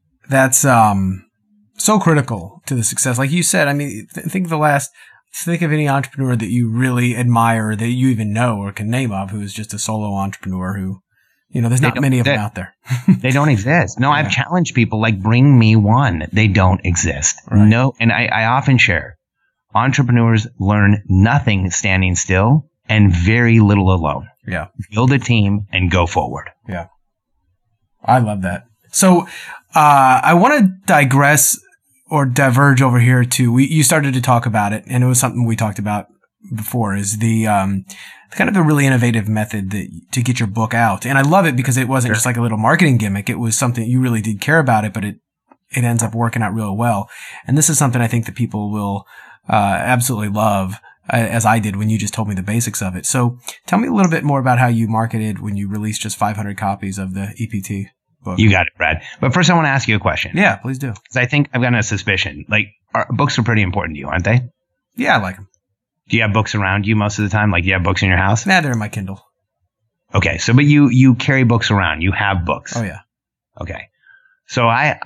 so critical to the success. Like you said, I mean, think of any entrepreneur that you really admire, that you even know or can name of, who is just a solo entrepreneur who, there's not many of them out there. They don't exist. No, yeah. I've challenged people like, bring me one. They don't exist. Right. No. And I often share entrepreneurs learn nothing standing still and very little alone. Yeah. Build a team and go forward. Yeah. I love that. So, I want to digress or diverge over here to, you started to talk about it, and it was something we talked about before, is the kind of a really innovative method to get your book out. And I love it because it wasn't just like a little marketing gimmick. It was something you really did care about it, but it ends up working out real well. And this is something I think that people will absolutely love, as I did when you just told me the basics of it. So tell me a little bit more about how you marketed when you released just 500 copies of the EPT book. You got it, Brad. But first I want to ask you a question. Yeah, please do. Because I think I've got a suspicion. Like, books are pretty important to you, aren't they? Yeah, I like them. Do you have books around you most of the time? Like, do you have books in your house? Nah, they're in my Kindle. Okay. So, but you carry books around. You have books. Oh, yeah. Okay. So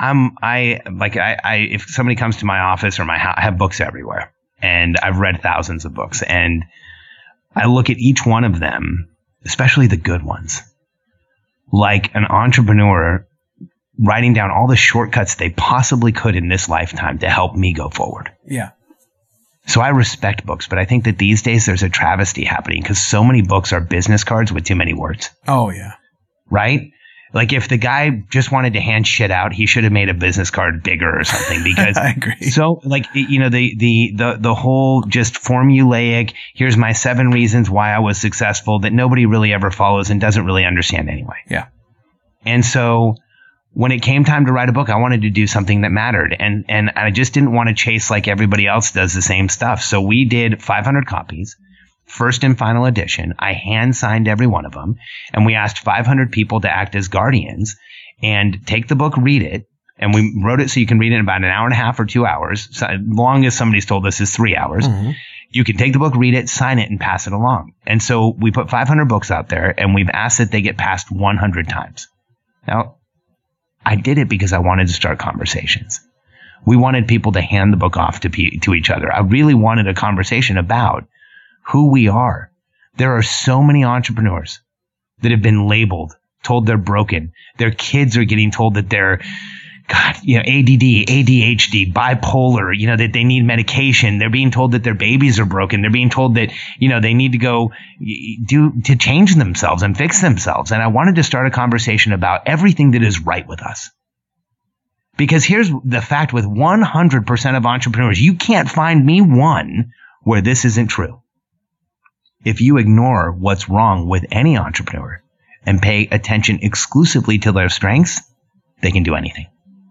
if somebody comes to my office or my house, I have books everywhere, and I've read thousands of books, and I look at each one of them, especially the good ones, like an entrepreneur writing down all the shortcuts they possibly could in this lifetime to help me go forward. Yeah. So I respect books, but I think that these days there's a travesty happening because so many books are business cards with too many words. Oh, yeah. Right? Like, if the guy just wanted to hand shit out, he should have made a business card bigger or something, because I agree. So, like, you know, the whole just formulaic, here's my 7 reasons why I was successful, that nobody really ever follows and doesn't really understand anyway. Yeah. And so when it came time to write a book, I wanted to do something that mattered, and I just didn't want to chase like everybody else does the same stuff. So we did 500 copies. First and final edition. I hand signed every one of them, and we asked 500 people to act as guardians and take the book, read it. And we wrote it so you can read it in about an hour and a half or 2 hours. So longest somebody's told us is 3 hours. Mm-hmm. You can take the book, read it, sign it, and pass it along. And so we put 500 books out there, and we've asked that they get passed 100 times. Now, I did it because I wanted to start conversations. We wanted people to hand the book off to each other. I really wanted a conversation about who we are. There are so many entrepreneurs that have been labeled, told they're broken. Their kids are getting told that they're, ADD, ADHD, bipolar, that they need medication. They're being told that their babies are broken. They're being told that, they need to go to change themselves and fix themselves. And I wanted to start a conversation about everything that is right with us. Because here's the fact with 100% of entrepreneurs, you can't find me one where this isn't true. If you ignore what's wrong with any entrepreneur and pay attention exclusively to their strengths, they can do anything.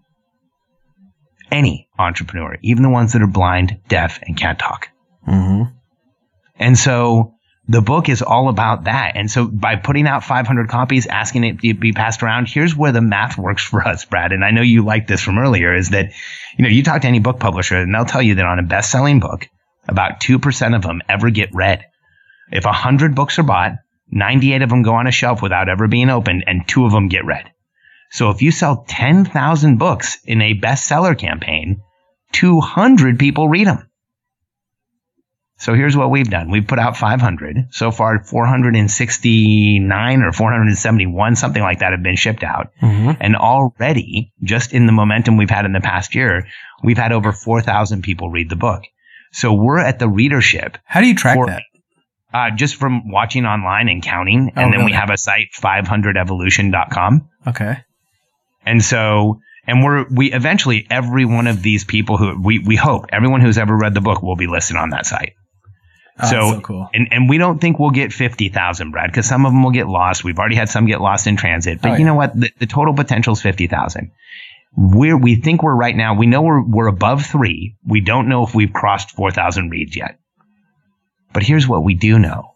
Any entrepreneur, even the ones that are blind, deaf, and can't talk. Mm-hmm. And so the book is all about that. And so by putting out 500 copies, asking it to be passed around, here's where the math works for us, Brad. And I know you liked this from earlier, is that, you talk to any book publisher and they'll tell you that on a best-selling book, about 2% of them ever get read. If 100 books are bought, 98 of them go on a shelf without ever being opened, and 2 of them get read. So if you sell 10,000 books in a bestseller campaign, 200 people read them. So here's what we've done. We've put out 500. So far, 469 or 471, something like that, have been shipped out. Mm-hmm. And already, just in the momentum we've had in the past year, we've had over 4,000 people read the book. So we're at the readership. How do you track that? Just from watching online and counting. And then we have a site, 500evolution.com. Okay. And so, we eventually, every one of these people who we hope everyone who's ever read the book will be listed on that site. So cool. And we don't think we'll get 50,000, Brad, because some of them will get lost. We've already had some get lost in transit, but you know what? The total potential is 50,000. We think we're right now. We know we're above 3. We don't know if we've crossed 4,000 reads yet. But here's what we do know.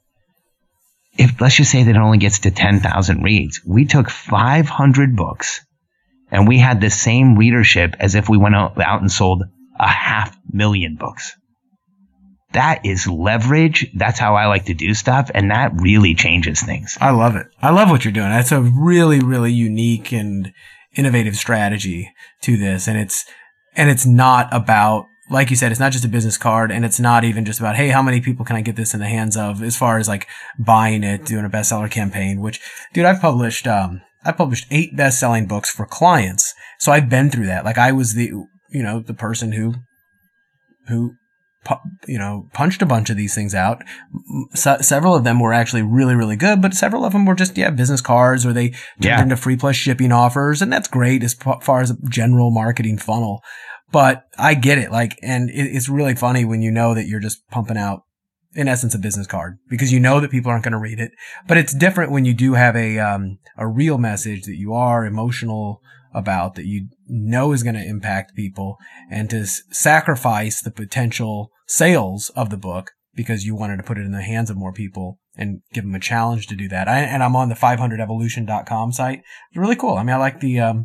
If let's just say that it only gets to 10,000 reads, we took 500 books and we had the same readership as if we went out and sold 500,000 books. That is leverage. That's how I like to do stuff. And that really changes things. I love it. I love what you're doing. That's a really, really unique and innovative strategy to this. And it's not about, like you said, it's not just a business card, and it's not even just about, hey, how many people can I get this in the hands of, as far as like buying it, doing a bestseller campaign, which, dude, I've published 8 best-selling books for clients. So I've been through that. Like, I was the person who punched a bunch of these things out. Several of them were actually really, really good, but several of them were just, business cards, or they turned into free plus shipping offers. And that's great as far as a general marketing funnel. But I get it. And it's really funny when you know that you're just pumping out, in essence, a business card, because you know that people aren't going to read it. But it's different when you do have a real message that you are emotional about, that you know is going to impact people, and to sacrifice the potential sales of the book because you wanted to put it in the hands of more people and give them a challenge to do that. I'm on the 500evolution.com site. It's really cool. I mean, I like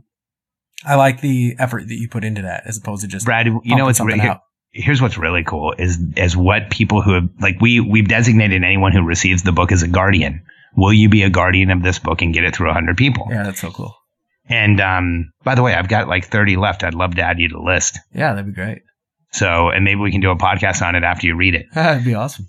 the effort that you put into that, as opposed to just Brad, what's here's what's really cool is what people who have, we've designated anyone who receives the book as a guardian. Will you be a guardian of this book and get it through 100 people? Yeah, that's so cool. And by the way, I've got 30 left. I'd love to add you to the list. Yeah, that'd be great. So, and maybe we can do a podcast on it after you read it. That'd be awesome.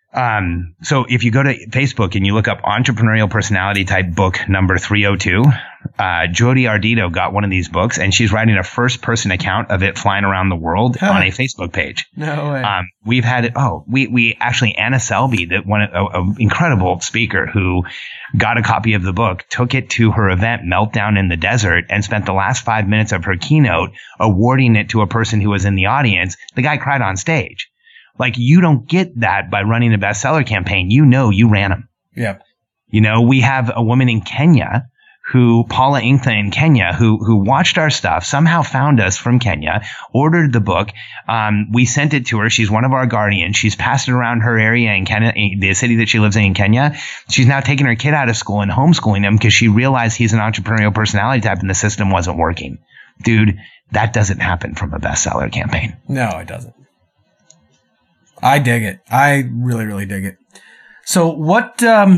So if you go to Facebook and you look up Entrepreneurial Personality Type book number 302, Jodi Ardito got one of these books, and she's writing a first-person account of it flying around the world on a Facebook page. No way. We've had it. We actually, Anna Selby, an incredible speaker who got a copy of the book, took it to her event, Meltdown in the Desert, and spent the last 5 minutes of her keynote awarding it to a person who was in the audience. The guy cried on stage. You don't get that by running a bestseller campaign. You ran them. Yeah. We have a woman in Kenya Paula Inkta in Kenya, who watched our stuff, somehow found us from Kenya, ordered the book. We sent it to her. She's one of our guardians. She's passed it around her area in Kenya, the city that she lives in Kenya. She's now taking her kid out of school and homeschooling him because she realized he's an entrepreneurial personality type and the system wasn't working. Dude, that doesn't happen from a bestseller campaign. No, it doesn't. I dig it. I really, really dig it. So what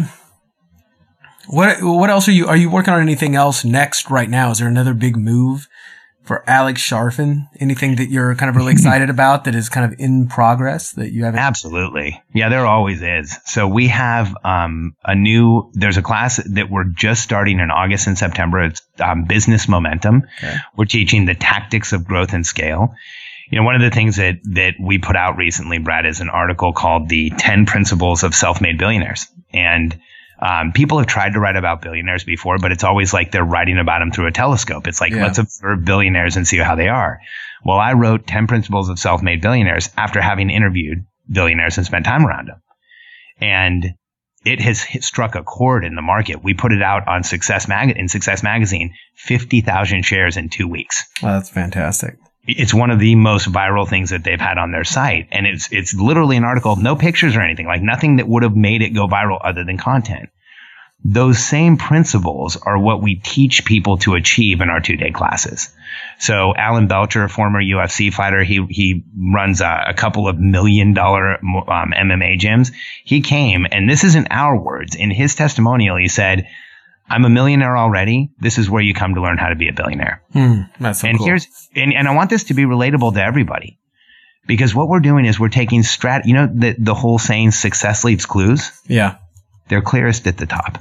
else are you working on? Anything else next right now? Is there another big move for Alex Charfen? Anything that you're kind of really excited about that is kind of in progress that you haven't? Absolutely. Yeah, there always is. So we have there's a class that we're just starting in August and September. It's Business Momentum. Okay. We're teaching the tactics of growth and scale. One of the things that we put out recently, Brad, is an article called The 10 Principles of Self-Made Billionaires. And people have tried to write about billionaires before, but it's always like they're writing about them through a telescope. It's let's observe billionaires and see how they are. Well, I wrote 10 Principles of Self-Made Billionaires after having interviewed billionaires and spent time around them. And it has struck a chord in the market. We put it out on Success Magazine, 50,000 shares in 2 weeks. Oh, that's fantastic. It's one of the most viral things that they've had on their site. And it's literally an article, no pictures or anything, nothing that would have made it go viral other than content. Those same principles are what we teach people to achieve in our 2-day classes. So Alan Belcher, former UFC fighter, he runs a couple of $1 million MMA gyms. He came, and this isn't our words. In his testimonial, he said, I'm a millionaire already. This is where you come to learn how to be a billionaire. That's so and cool. And I want this to be relatable to everybody, because what we're doing is we're taking the whole saying, success leaves clues. Yeah. They're clearest at the top.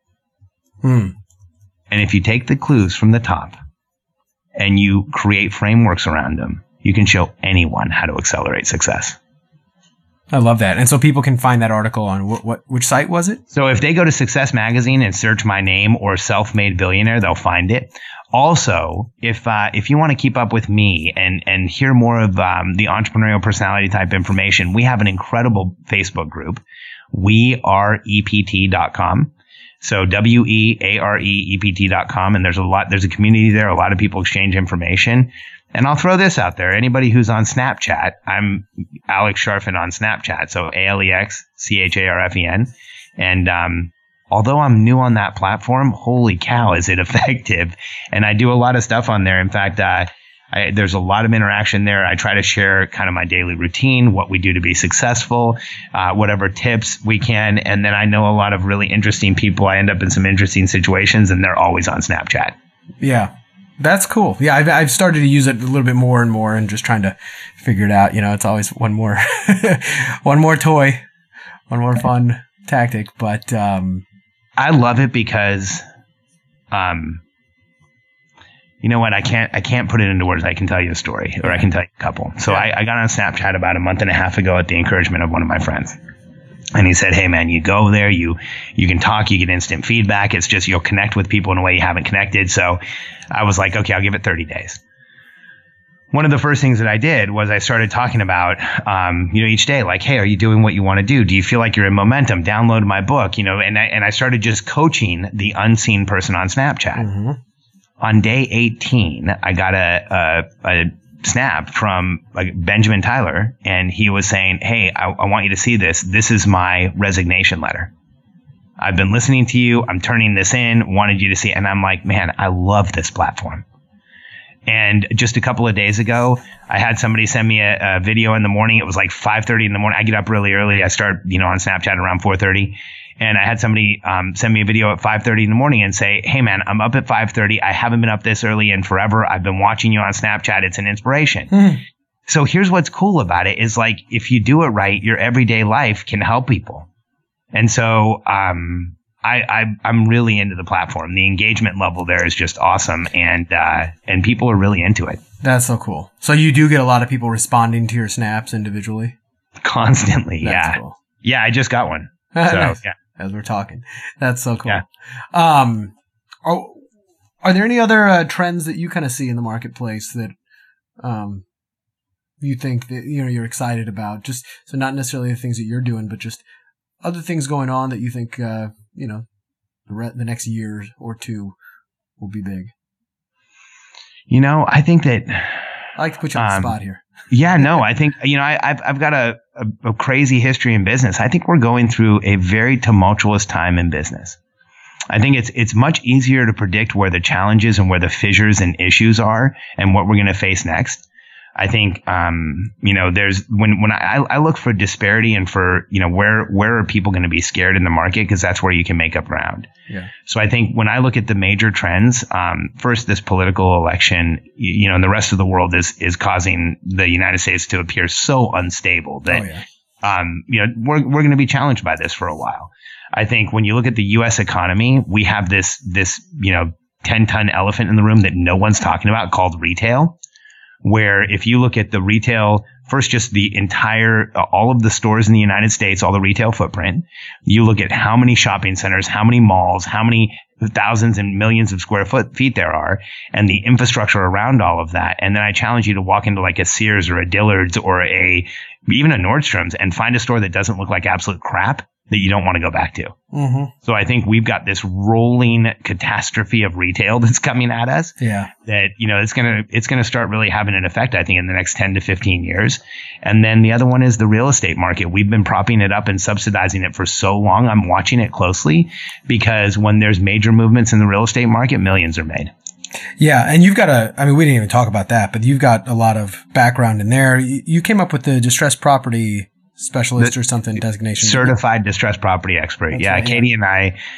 And if you take the clues from the top and you create frameworks around them, you can show anyone how to accelerate success. I love that. And so people can find that article on which site was it? So if they go to Success Magazine and search my name or Self-Made Billionaire, they'll find it. Also, if you want to keep up with me and hear more of the entrepreneurial personality type information, we have an incredible Facebook group, weareept.com. So weareept.com. And there's a community there. A lot of people exchange information. And I'll throw this out there. Anybody who's on Snapchat, I'm Alex Charfen on Snapchat. So AlexCharfen. And although I'm new on that platform, holy cow, is it effective. And I do a lot of stuff on there. In fact, there's a lot of interaction there. I try to share kind of my daily routine, what we do to be successful, whatever tips we can. And then I know a lot of really interesting people. I end up in some interesting situations, and they're always on Snapchat. Yeah. That's cool. Yeah, I've started to use it a little bit more and more, and just trying to figure it out. It's always one more toy, one more fun tactic. But I love it because you know what? I can't put it into words. I can tell you a story, or I can tell you a couple. So I got on Snapchat about a month and a half ago at the encouragement of one of my friends. And he said, hey, man, you go there, you can talk, you get instant feedback. It's just you'll connect with people in a way you haven't connected. So I was like, okay, I'll give it 30 days. One of the first things that I did was I started talking about, each day, like, hey, are you doing what you want to do? Do you feel like you're in momentum? Download my book, and I started just coaching the unseen person on Snapchat. Mm-hmm. On day 18, I got a snap from Benjamin Tyler, and he was saying, hey, I want you to see this. This is my resignation letter. I've been listening to you. I'm turning this in, wanted you to see it. And I'm like, man, I love this platform. And just a couple of days ago, I had somebody send me a video in the morning. It was like 5:30 in the morning. I get up really early. I start, on Snapchat around 4:30. And I had somebody send me a video at 5:30 in the morning and say, hey, man, I'm up at 5:30. I haven't been up this early in forever. I've been watching you on Snapchat. It's an inspiration. So here's what's cool about it is like, if you do it right, your everyday life can help people. And so I'm really into the platform. The engagement level there is just awesome. And people are really into it. That's so cool. So you do get a lot of people responding to your snaps individually? Constantly. That's yeah. Cool. Yeah. I just got one. So, nice. Yeah. As we're talking. That's so cool. Yeah. Are there any other trends that you kind of see in the marketplace that you think that you're excited about? Just so not necessarily the things that you're doing, but just other things going on that you think the next year or two will be big. I think that I like to put you on the spot here. Yeah, no, I think, I've got a crazy history in business. I think we're going through a very tumultuous time in business. I think it's much easier to predict where the challenges and where the fissures and issues are and what we're going to face next. I think, there's when I look for disparity and for, where are people going to be scared in the market? Because that's where you can make up ground. Yeah. So I think when I look at the major trends, first, this political election, and the rest of the world is causing the United States to appear so unstable that, we're going to be challenged by this for a while. I think when you look at the U.S. economy, we have this 10-ton elephant in the room that no one's talking about called retail. Where if you look at the retail, first, just the entire, all of the stores in the United States, all the retail footprint, you look at how many shopping centers, how many malls, how many thousands and millions of square feet there are, and the infrastructure around all of that. And then I challenge you to walk into like a Sears or a Dillard's or even a Nordstrom's and find a store that doesn't look like absolute crap that you don't want to go back to. Mm-hmm. So I think we've got this rolling catastrophe of retail that's coming at us. Yeah. That, it's going to start really having an effect, I think, in the next 10 to 15 years. And then the other one is the real estate market. We've been propping it up and subsidizing it for so long. I'm watching it closely because when there's major movements in the real estate market, millions are made. Yeah. And you've got we didn't even talk about that, but you've got a lot of background in there. You came up with the distressed property specialist or something designation. Certified distressed property expert. That's right, Katie and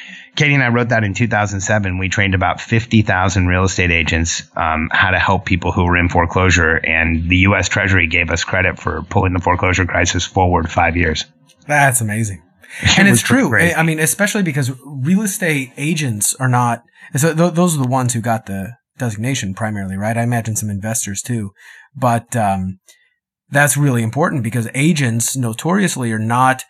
I wrote that in 2007. We trained about 50,000 real estate agents how to help people who were in foreclosure. And the U.S. Treasury gave us credit for pulling the foreclosure crisis forward 5 years. That's amazing. And it's true. Great. I mean, especially because real estate agents are not – so those are the ones who got the designation primarily, right? I imagine some investors too. But that's really important because agents notoriously are not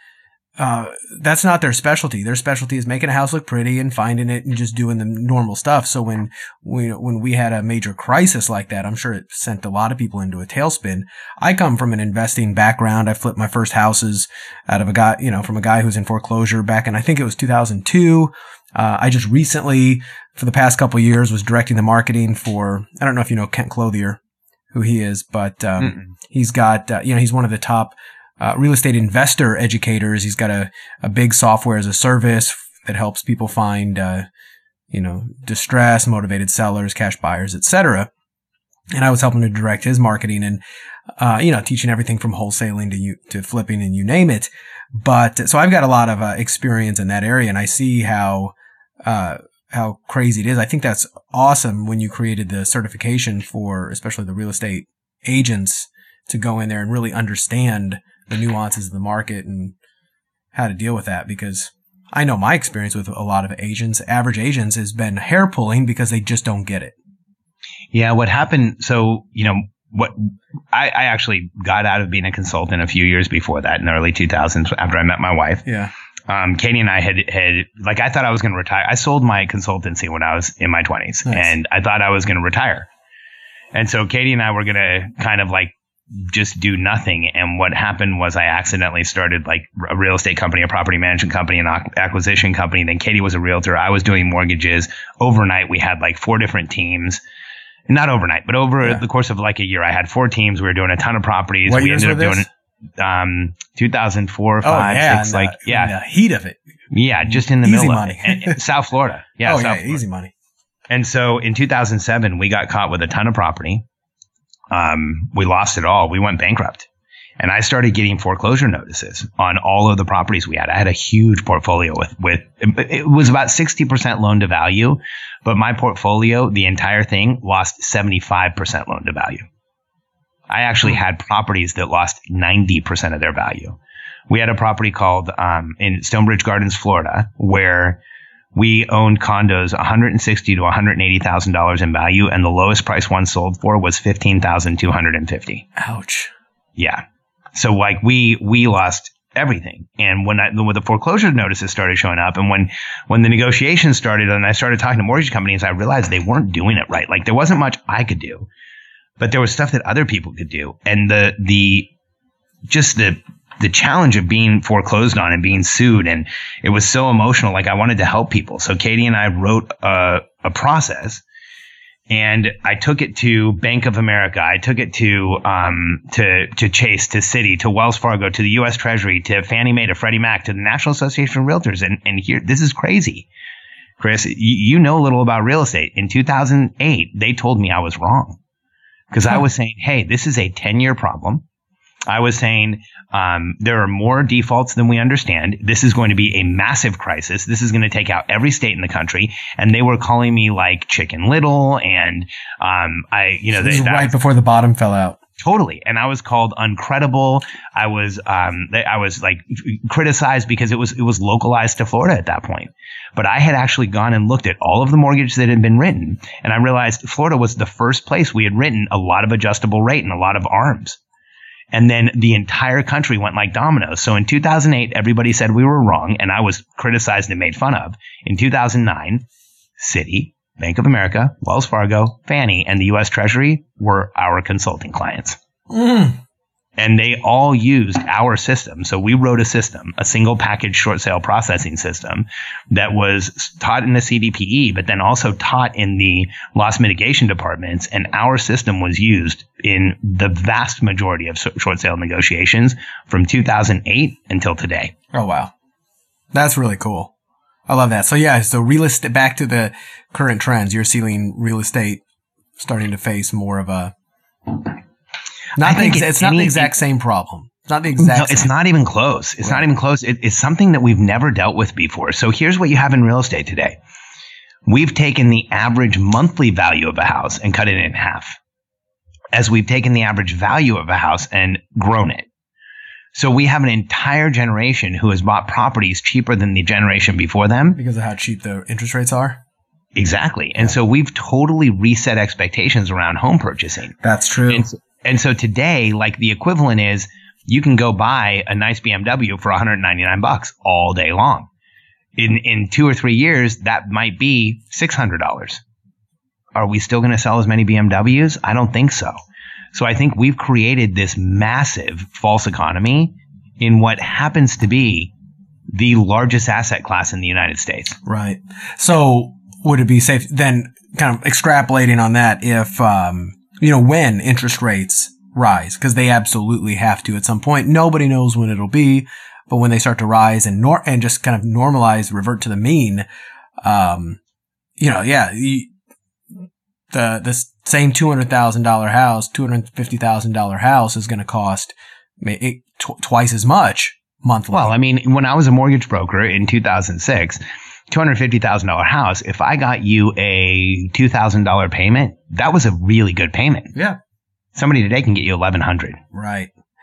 that's not their specialty. Their specialty is making a house look pretty and finding it and just doing the normal stuff. So when we had a major crisis like that, I'm sure it sent a lot of people into a tailspin. I come from an investing background. I flipped my first houses out of a guy, from a guy who's in foreclosure back in, I think it was 2002. I just recently, for the past couple of years, was directing the marketing for, I don't know if you know Kent Clothier, who he is, but he's got, he's one of the top real estate investor educators. He's got a big software as a service that helps people find, distress, motivated sellers, cash buyers, etc. And I was helping to direct his marketing and, teaching everything from wholesaling to flipping and you name it. But so I've got a lot of experience in that area, and I see how crazy it is. I think that's awesome when you created the certification for especially the real estate agents to go in there and really understand the nuances of the market and how to deal with that. Because I know my experience with a lot of agents, average agents, has been hair pulling because they just don't get it. Yeah, what happened? So, what I actually got out of being a consultant a few years before that in the early 2000s after I met my wife. Yeah. Katie and I had I thought I was going to retire. I sold my consultancy when I was in my 20s, and I thought I was going to retire. And so Katie and I were going to kind of like just do nothing. And what happened was I accidentally started like a real estate company, a property management company, an acquisition company. Then Katie was a realtor. I was doing mortgages. Overnight, we had like 4 different teams. Not overnight, but over the course of like a year, I had 4 teams. We were doing a ton of properties. What we years ended were up this? doing 2004, 5, 6, in the heat of it. Yeah, just in the Easy middle money. of it. South Florida. Yeah, South Florida. Easy money. And so in 2007, we got caught with a ton of property. We lost it all. We went bankrupt. And I started getting foreclosure notices on all of the properties we had. I had a huge portfolio with it was about 60% loan to value, but my portfolio, the entire thing, lost 75% loan to value. I actually had properties that lost 90% of their value. We had a property called in Stonebridge Gardens, Florida, where we owned condos $160,000 to $180,000 in value, and the lowest price one sold for was $15,250. Ouch. Yeah. So like we lost everything. And when the foreclosure notices started showing up, and when the negotiations started, and I started talking to mortgage companies, I realized they weren't doing it right. Like there wasn't much I could do, but there was stuff that other people could do. And the challenge of being foreclosed on and being sued, and it was so emotional. Like I wanted to help people. So Katie and I wrote a process, and I took it to Bank of America. I took it to Chase, to Citi, to Wells Fargo, to the U.S. Treasury, to Fannie Mae, to Freddie Mac, to the National Association of Realtors. And here, this is crazy. Chris, you know a little about real estate. In 2008, they told me I was wrong because I was saying, hey, this is a 10-year problem. I was saying there are more defaults than we understand. This is going to be a massive crisis. This is going to take out every state in the country. And they were calling me like Chicken Little, and this is right before the bottom fell out. Totally. And I was called uncredible. I was like criticized because it was localized to Florida at that point. But I had actually gone and looked at all of the mortgages that had been written, and I realized Florida was the first place we had written a lot of adjustable rate and a lot of ARMs. And then the entire country went like dominoes. So in 2008, everybody said we were wrong, and I was criticized and made fun of. In 2009, Citi, Bank of America, Wells Fargo, Fannie, and the U.S. Treasury were our consulting clients. And they all used our system. So we wrote a system, a single package short sale processing system that was taught in the CDPE, but then also taught in the loss mitigation departments. And our system was used in the vast majority of short sale negotiations from 2008 until today. Oh, wow. That's really cool. I love that. So yeah, so real estate, back to the current trends, you're seeing real estate starting to face more of a... It's not the exact same problem. It's not the exact same. It's not even close. It's not even close. It's something that we've never dealt with before. So here's what you have in real estate today. We've taken the average monthly value of a house and cut it in half, as we've taken the average value of a house and grown it. So we have an entire generation who has bought properties cheaper than the generation before them. Because of how cheap the interest rates are? Exactly. And so we've totally reset expectations around home purchasing. That's true. And so today, like the equivalent is you can go buy a nice BMW for $199 all day long. In 2 or 3 years, that might be $600. Are we still going to sell as many BMWs? I don't think so. So I think we've created this massive false economy in what happens to be the largest asset class in the United States. Right. So would it be safe then, kind of extrapolating on that, if when interest rates rise, because they absolutely have to at some point. Nobody knows when it'll be, but when they start to rise and just kind of normalize, revert to the mean, the same $200,000 house, $250,000 house is going to cost twice as much monthly. Well, I mean, when I was a mortgage broker in 2006, $250,000 house, if I got you a $2,000 payment, that was a really good payment. Yeah. Somebody today can get you $1,100. Right.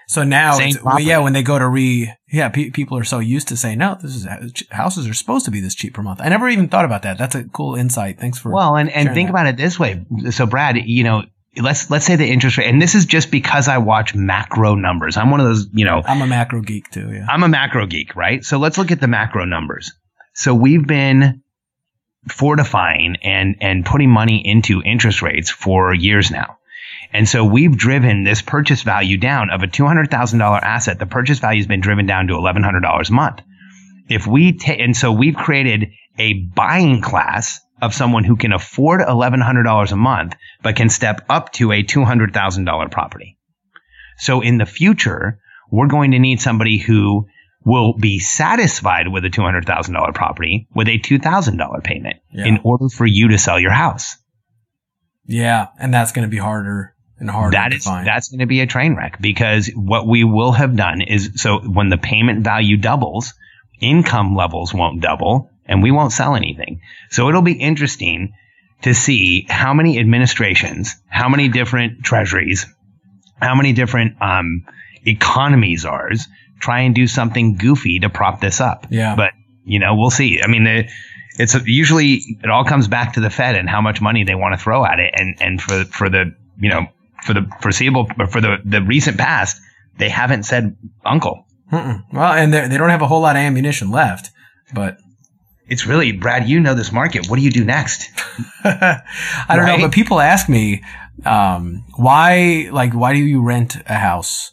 So now, property. when they go to people are so used to saying, no, houses are supposed to be this cheap per month. I never even thought about that. That's a cool insight. Thanks for and think about it this way. So Brad, let's say the interest rate, and this is just because I watch macro numbers. I'm one of those, I'm a macro geek too. Yeah. I'm a macro geek, right? So let's look at the macro numbers. So we've been fortifying and putting money into interest rates for years now. And so we've driven this purchase value down of a $200,000 asset. The purchase value has been driven down to $1,100 a month. And so we've created a buying class of someone who can afford $1,100 a month, but can step up to a $200,000 property. So in the future, we're going to need somebody who will be satisfied with a $200,000 property with a $2,000 payment in order for you to sell your house. Yeah. And that's going to be harder and harder to find. That's going to be a train wreck, because what we will have done is, so when the payment value doubles, income levels won't double and we won't sell anything. So it'll be interesting to see how many administrations, how many different treasuries, how many different economies try and do something goofy to prop this up. Yeah. But, we'll see. I mean, it's usually it all comes back to the Fed and how much money they want to throw at it. And for the foreseeable, for the recent past, they haven't said uncle. Well, and they don't have a whole lot of ammunition left, but it's really, Brad, this market. What do you do next? I don't know, but people ask me, why do you rent a house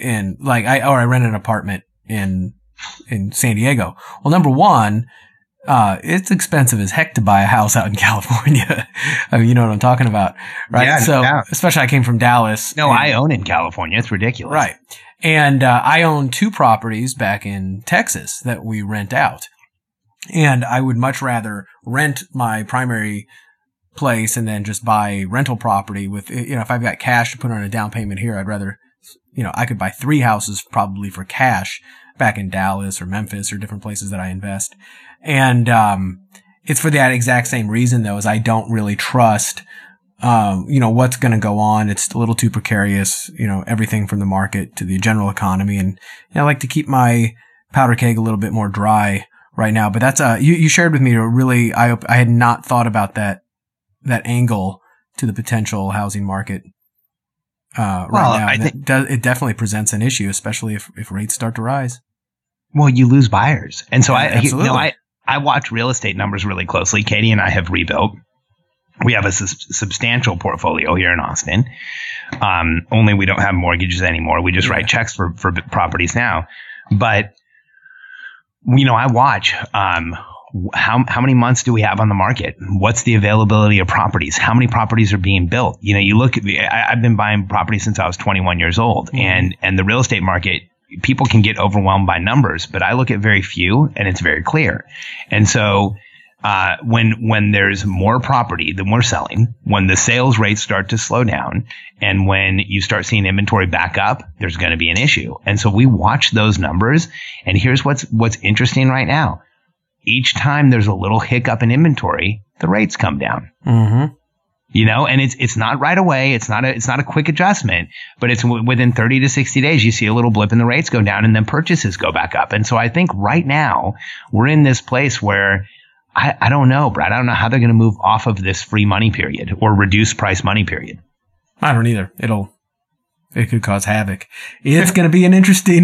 I rent an apartment in San Diego? Well, number one, it's expensive as heck to buy a house out in California. I mean, you know what I'm talking about, right? Yeah, so, especially I came from Dallas. No, I own in California. It's ridiculous. Right. And, I own 2 properties back in Texas that we rent out. And I would much rather rent my primary place and then just buy rental property with, if I've got cash to put on a down payment here, I'd rather, I could buy 3 houses probably for cash back in Dallas or Memphis or different places that I invest. And, it's for that exact same reason though, is I don't really trust, what's going to go on. It's a little too precarious, everything from the market to the general economy. And I like to keep my powder keg a little bit more dry right now. But that's, you shared with me I had not thought about that angle to the potential housing market. Right now. I think it definitely presents an issue, especially if rates start to rise. Well, you lose buyers. And so absolutely. I watch real estate numbers really closely. Katie and I have rebuilt. We have a substantial portfolio here in Austin. Only we don't have mortgages anymore. We just write checks for properties now. But, I watch, how many months do we have on the market? What's the availability of properties? How many properties are being built? You look at I've been buying properties since I was 21 years old, and the real estate market, people can get overwhelmed by numbers, but I look at very few and it's very clear. And so, when there's more property than we're selling, when the sales rates start to slow down, and when you start seeing inventory back up, there's going to be an issue. And so we watch those numbers, and here's what's interesting right now. Each time there's a little hiccup in inventory, the rates come down. Mm-hmm. And it's not right away. It's not a quick adjustment, but it's within 30 to 60 days, you see a little blip in the rates go down and then purchases go back up. And so I think right now we're in this place where I don't know, Brad. I don't know how they're going to move off of this free money period or reduced price money period. I don't either. It could cause havoc. It's going to be an interesting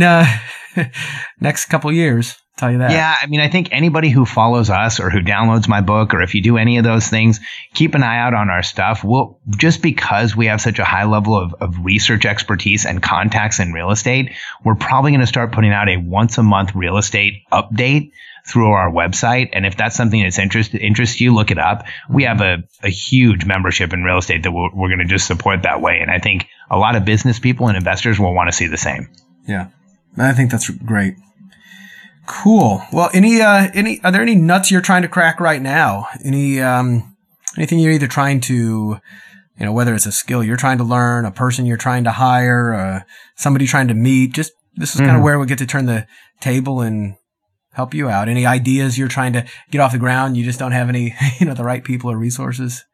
next couple years. Tell you that. Yeah, I mean, I think anybody who follows us or who downloads my book, or if you do any of those things, keep an eye out on our stuff. Just because we have such a high level of research expertise and contacts in real estate, we're probably going to start putting out a once a month real estate update through our website. And if that's something that's interests you, look it up. We have a huge membership in real estate that we're going to just support that way. And I think a lot of business people and investors will want to see the same. Yeah, I think that's great. Cool. Well, are there any nuts you're trying to crack right now? Anything you're either trying to, whether it's a skill you're trying to learn, a person you're trying to hire, somebody trying to meet, just this is kind of where we get to turn the table and help you out. Any ideas you're trying to get off the ground? You just don't have any, the right people or resources.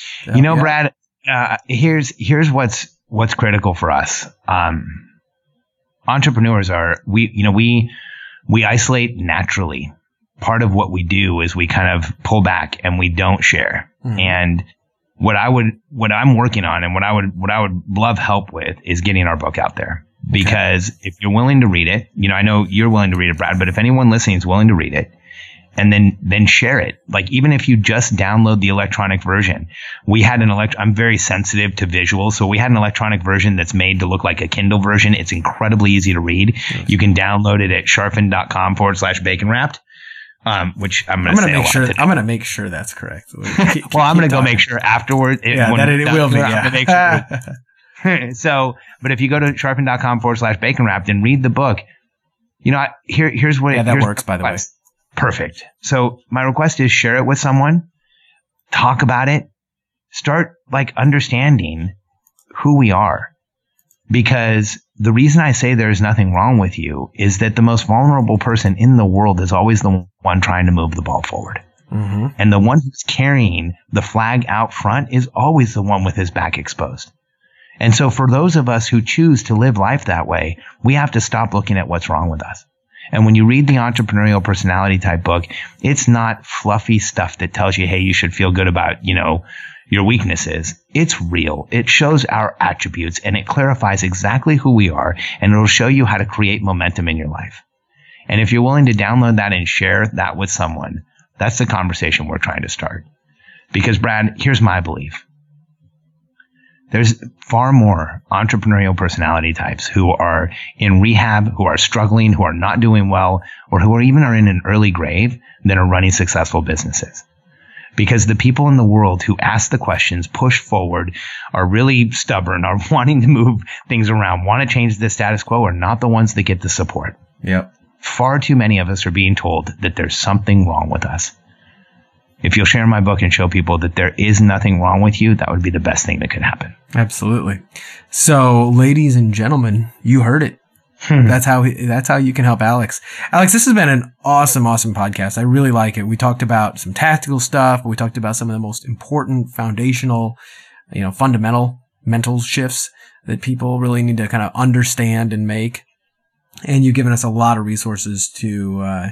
Brad, here's what's critical for us. entrepreneurs we isolate naturally. Part of what we do is we kind of pull back and we don't share. Mm-hmm. And what I'm working on and what I would love help with is getting our book out there. Because if you're willing to read it, I know you're willing to read it, Brad, but if anyone listening is willing to read it, and then share it. Like, even if you just download the electronic version, we had I'm very sensitive to visuals. So we had an electronic version that's made to look like a Kindle version. It's incredibly easy to read. Yes. You can download it at sharfen.com/bacon-wrapped. Which I'm going to make sure that's correct. Well, I'm going to go make sure afterward. It will be. Yeah. I'm going to make sure. But if you go to sharpen.com/bacon-wrapped and read the book, here's what that works, by the way. Perfect. So my request is share it with someone, talk about it, start understanding who we are. Because the reason I say there's nothing wrong with you is that the most vulnerable person in the world is always the one trying to move the ball forward. Mm-hmm. And the one who's carrying the flag out front is always the one with his back exposed. And so for those of us who choose to live life that way, we have to stop looking at what's wrong with us. And when you read the Entrepreneurial Personality Type book, it's not fluffy stuff that tells you, hey, you should feel good about, your weaknesses. It's real. It shows our attributes and it clarifies exactly who we are, and it'll show you how to create momentum in your life. And if you're willing to download that and share that with someone, that's the conversation we're trying to start. Because, Brad, here's my belief. There's far more entrepreneurial personality types who are in rehab, who are struggling, who are not doing well, or who are in an early grave than are running successful businesses. Because the people in the world who ask the questions, push forward, are really stubborn, are wanting to move things around, want to change the status quo, are not the ones that get the support. Yep. Far too many of us are being told that there's something wrong with us. If you'll share my book and show people that there is nothing wrong with you, that would be the best thing that could happen. Absolutely. So, ladies and gentlemen, you heard it. That's how you can help Alex. Alex, this has been an awesome podcast. I really like it. We talked about some tactical stuff, but we talked about some of the most important foundational, fundamental mental shifts that people really need to kind of understand and make. And you've given us a lot of resources to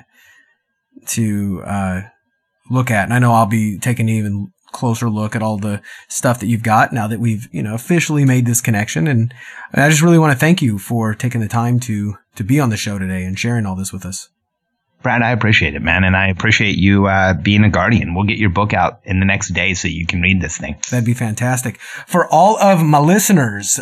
look at. And I know I'll be taking an even closer look at all the stuff that you've got now that we've, officially made this connection. And I just really want to thank you for taking the time to be on the show today and sharing all this with us. Brad, I appreciate it, man. And I appreciate you being a guardian. We'll get your book out in the next day so you can read this thing. That'd be fantastic. For all of my listeners,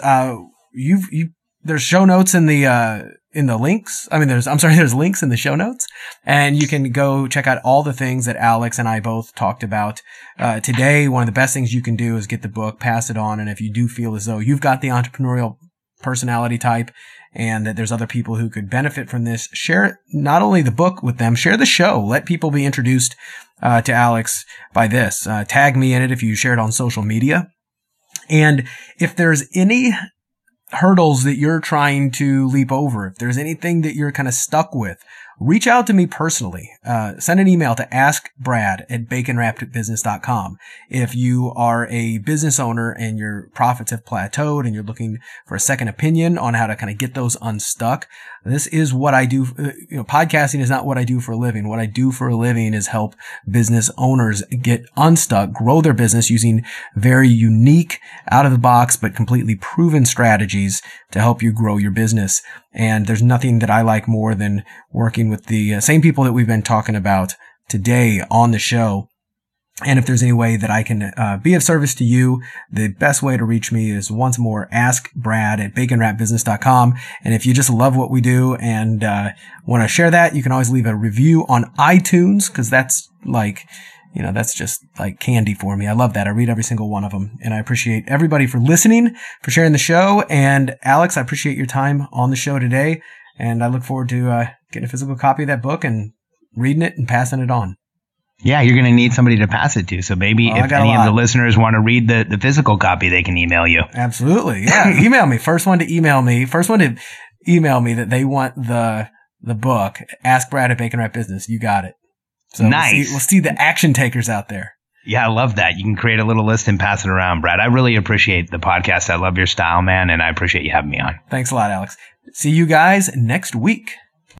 there's show notes in the links. There's links in the show notes, and you can go check out all the things that Alex and I both talked about today. One of the best things you can do is get the book, pass it on. And if you do feel as though you've got the entrepreneurial personality type and that there's other people who could benefit from this, share not only the book with them, share the show. Let people be introduced to Alex by this. Tag me in it if you share it on social media. And if there's any hurdles that you're trying to leap over, if there's anything that you're kind of stuck with, reach out to me personally. Send an email to askbrad@baconwrappedbusiness.com. If you are a business owner and your profits have plateaued and you're looking for a second opinion on how to kind of get those unstuck, this is what I do. Podcasting is not what I do for a living. What I do for a living is help business owners get unstuck, grow their business using very unique, out of the box, but completely proven strategies to help you grow your business. And there's nothing that I like more than working with the same people that we've been talking about today on the show. And if there's any way that I can be of service to you, the best way to reach me is, once more, askbrad@baconwrappedbusiness.com. And if you just love what we do and want to share that, you can always leave a review on iTunes, because that's that's just like candy for me. I love that. I read every single one of them. And I appreciate everybody for listening, for sharing the show. And Alex, I appreciate your time on the show today. And I look forward to getting a physical copy of that book and reading it and passing it on. Yeah, you're going to need somebody to pass it to. So maybe if any of the listeners want to read the physical copy, they can email you. Absolutely. Yeah. Email me. First one to email me that they want the book. Ask Brad at Bacon Wrap Business. You got it. So nice. We'll see the action takers out there. Yeah, I love that. You can create a little list and pass it around, Brad. I really appreciate the podcast. I love your style, man, and I appreciate you having me on. Thanks a lot, Alex. See you guys next week.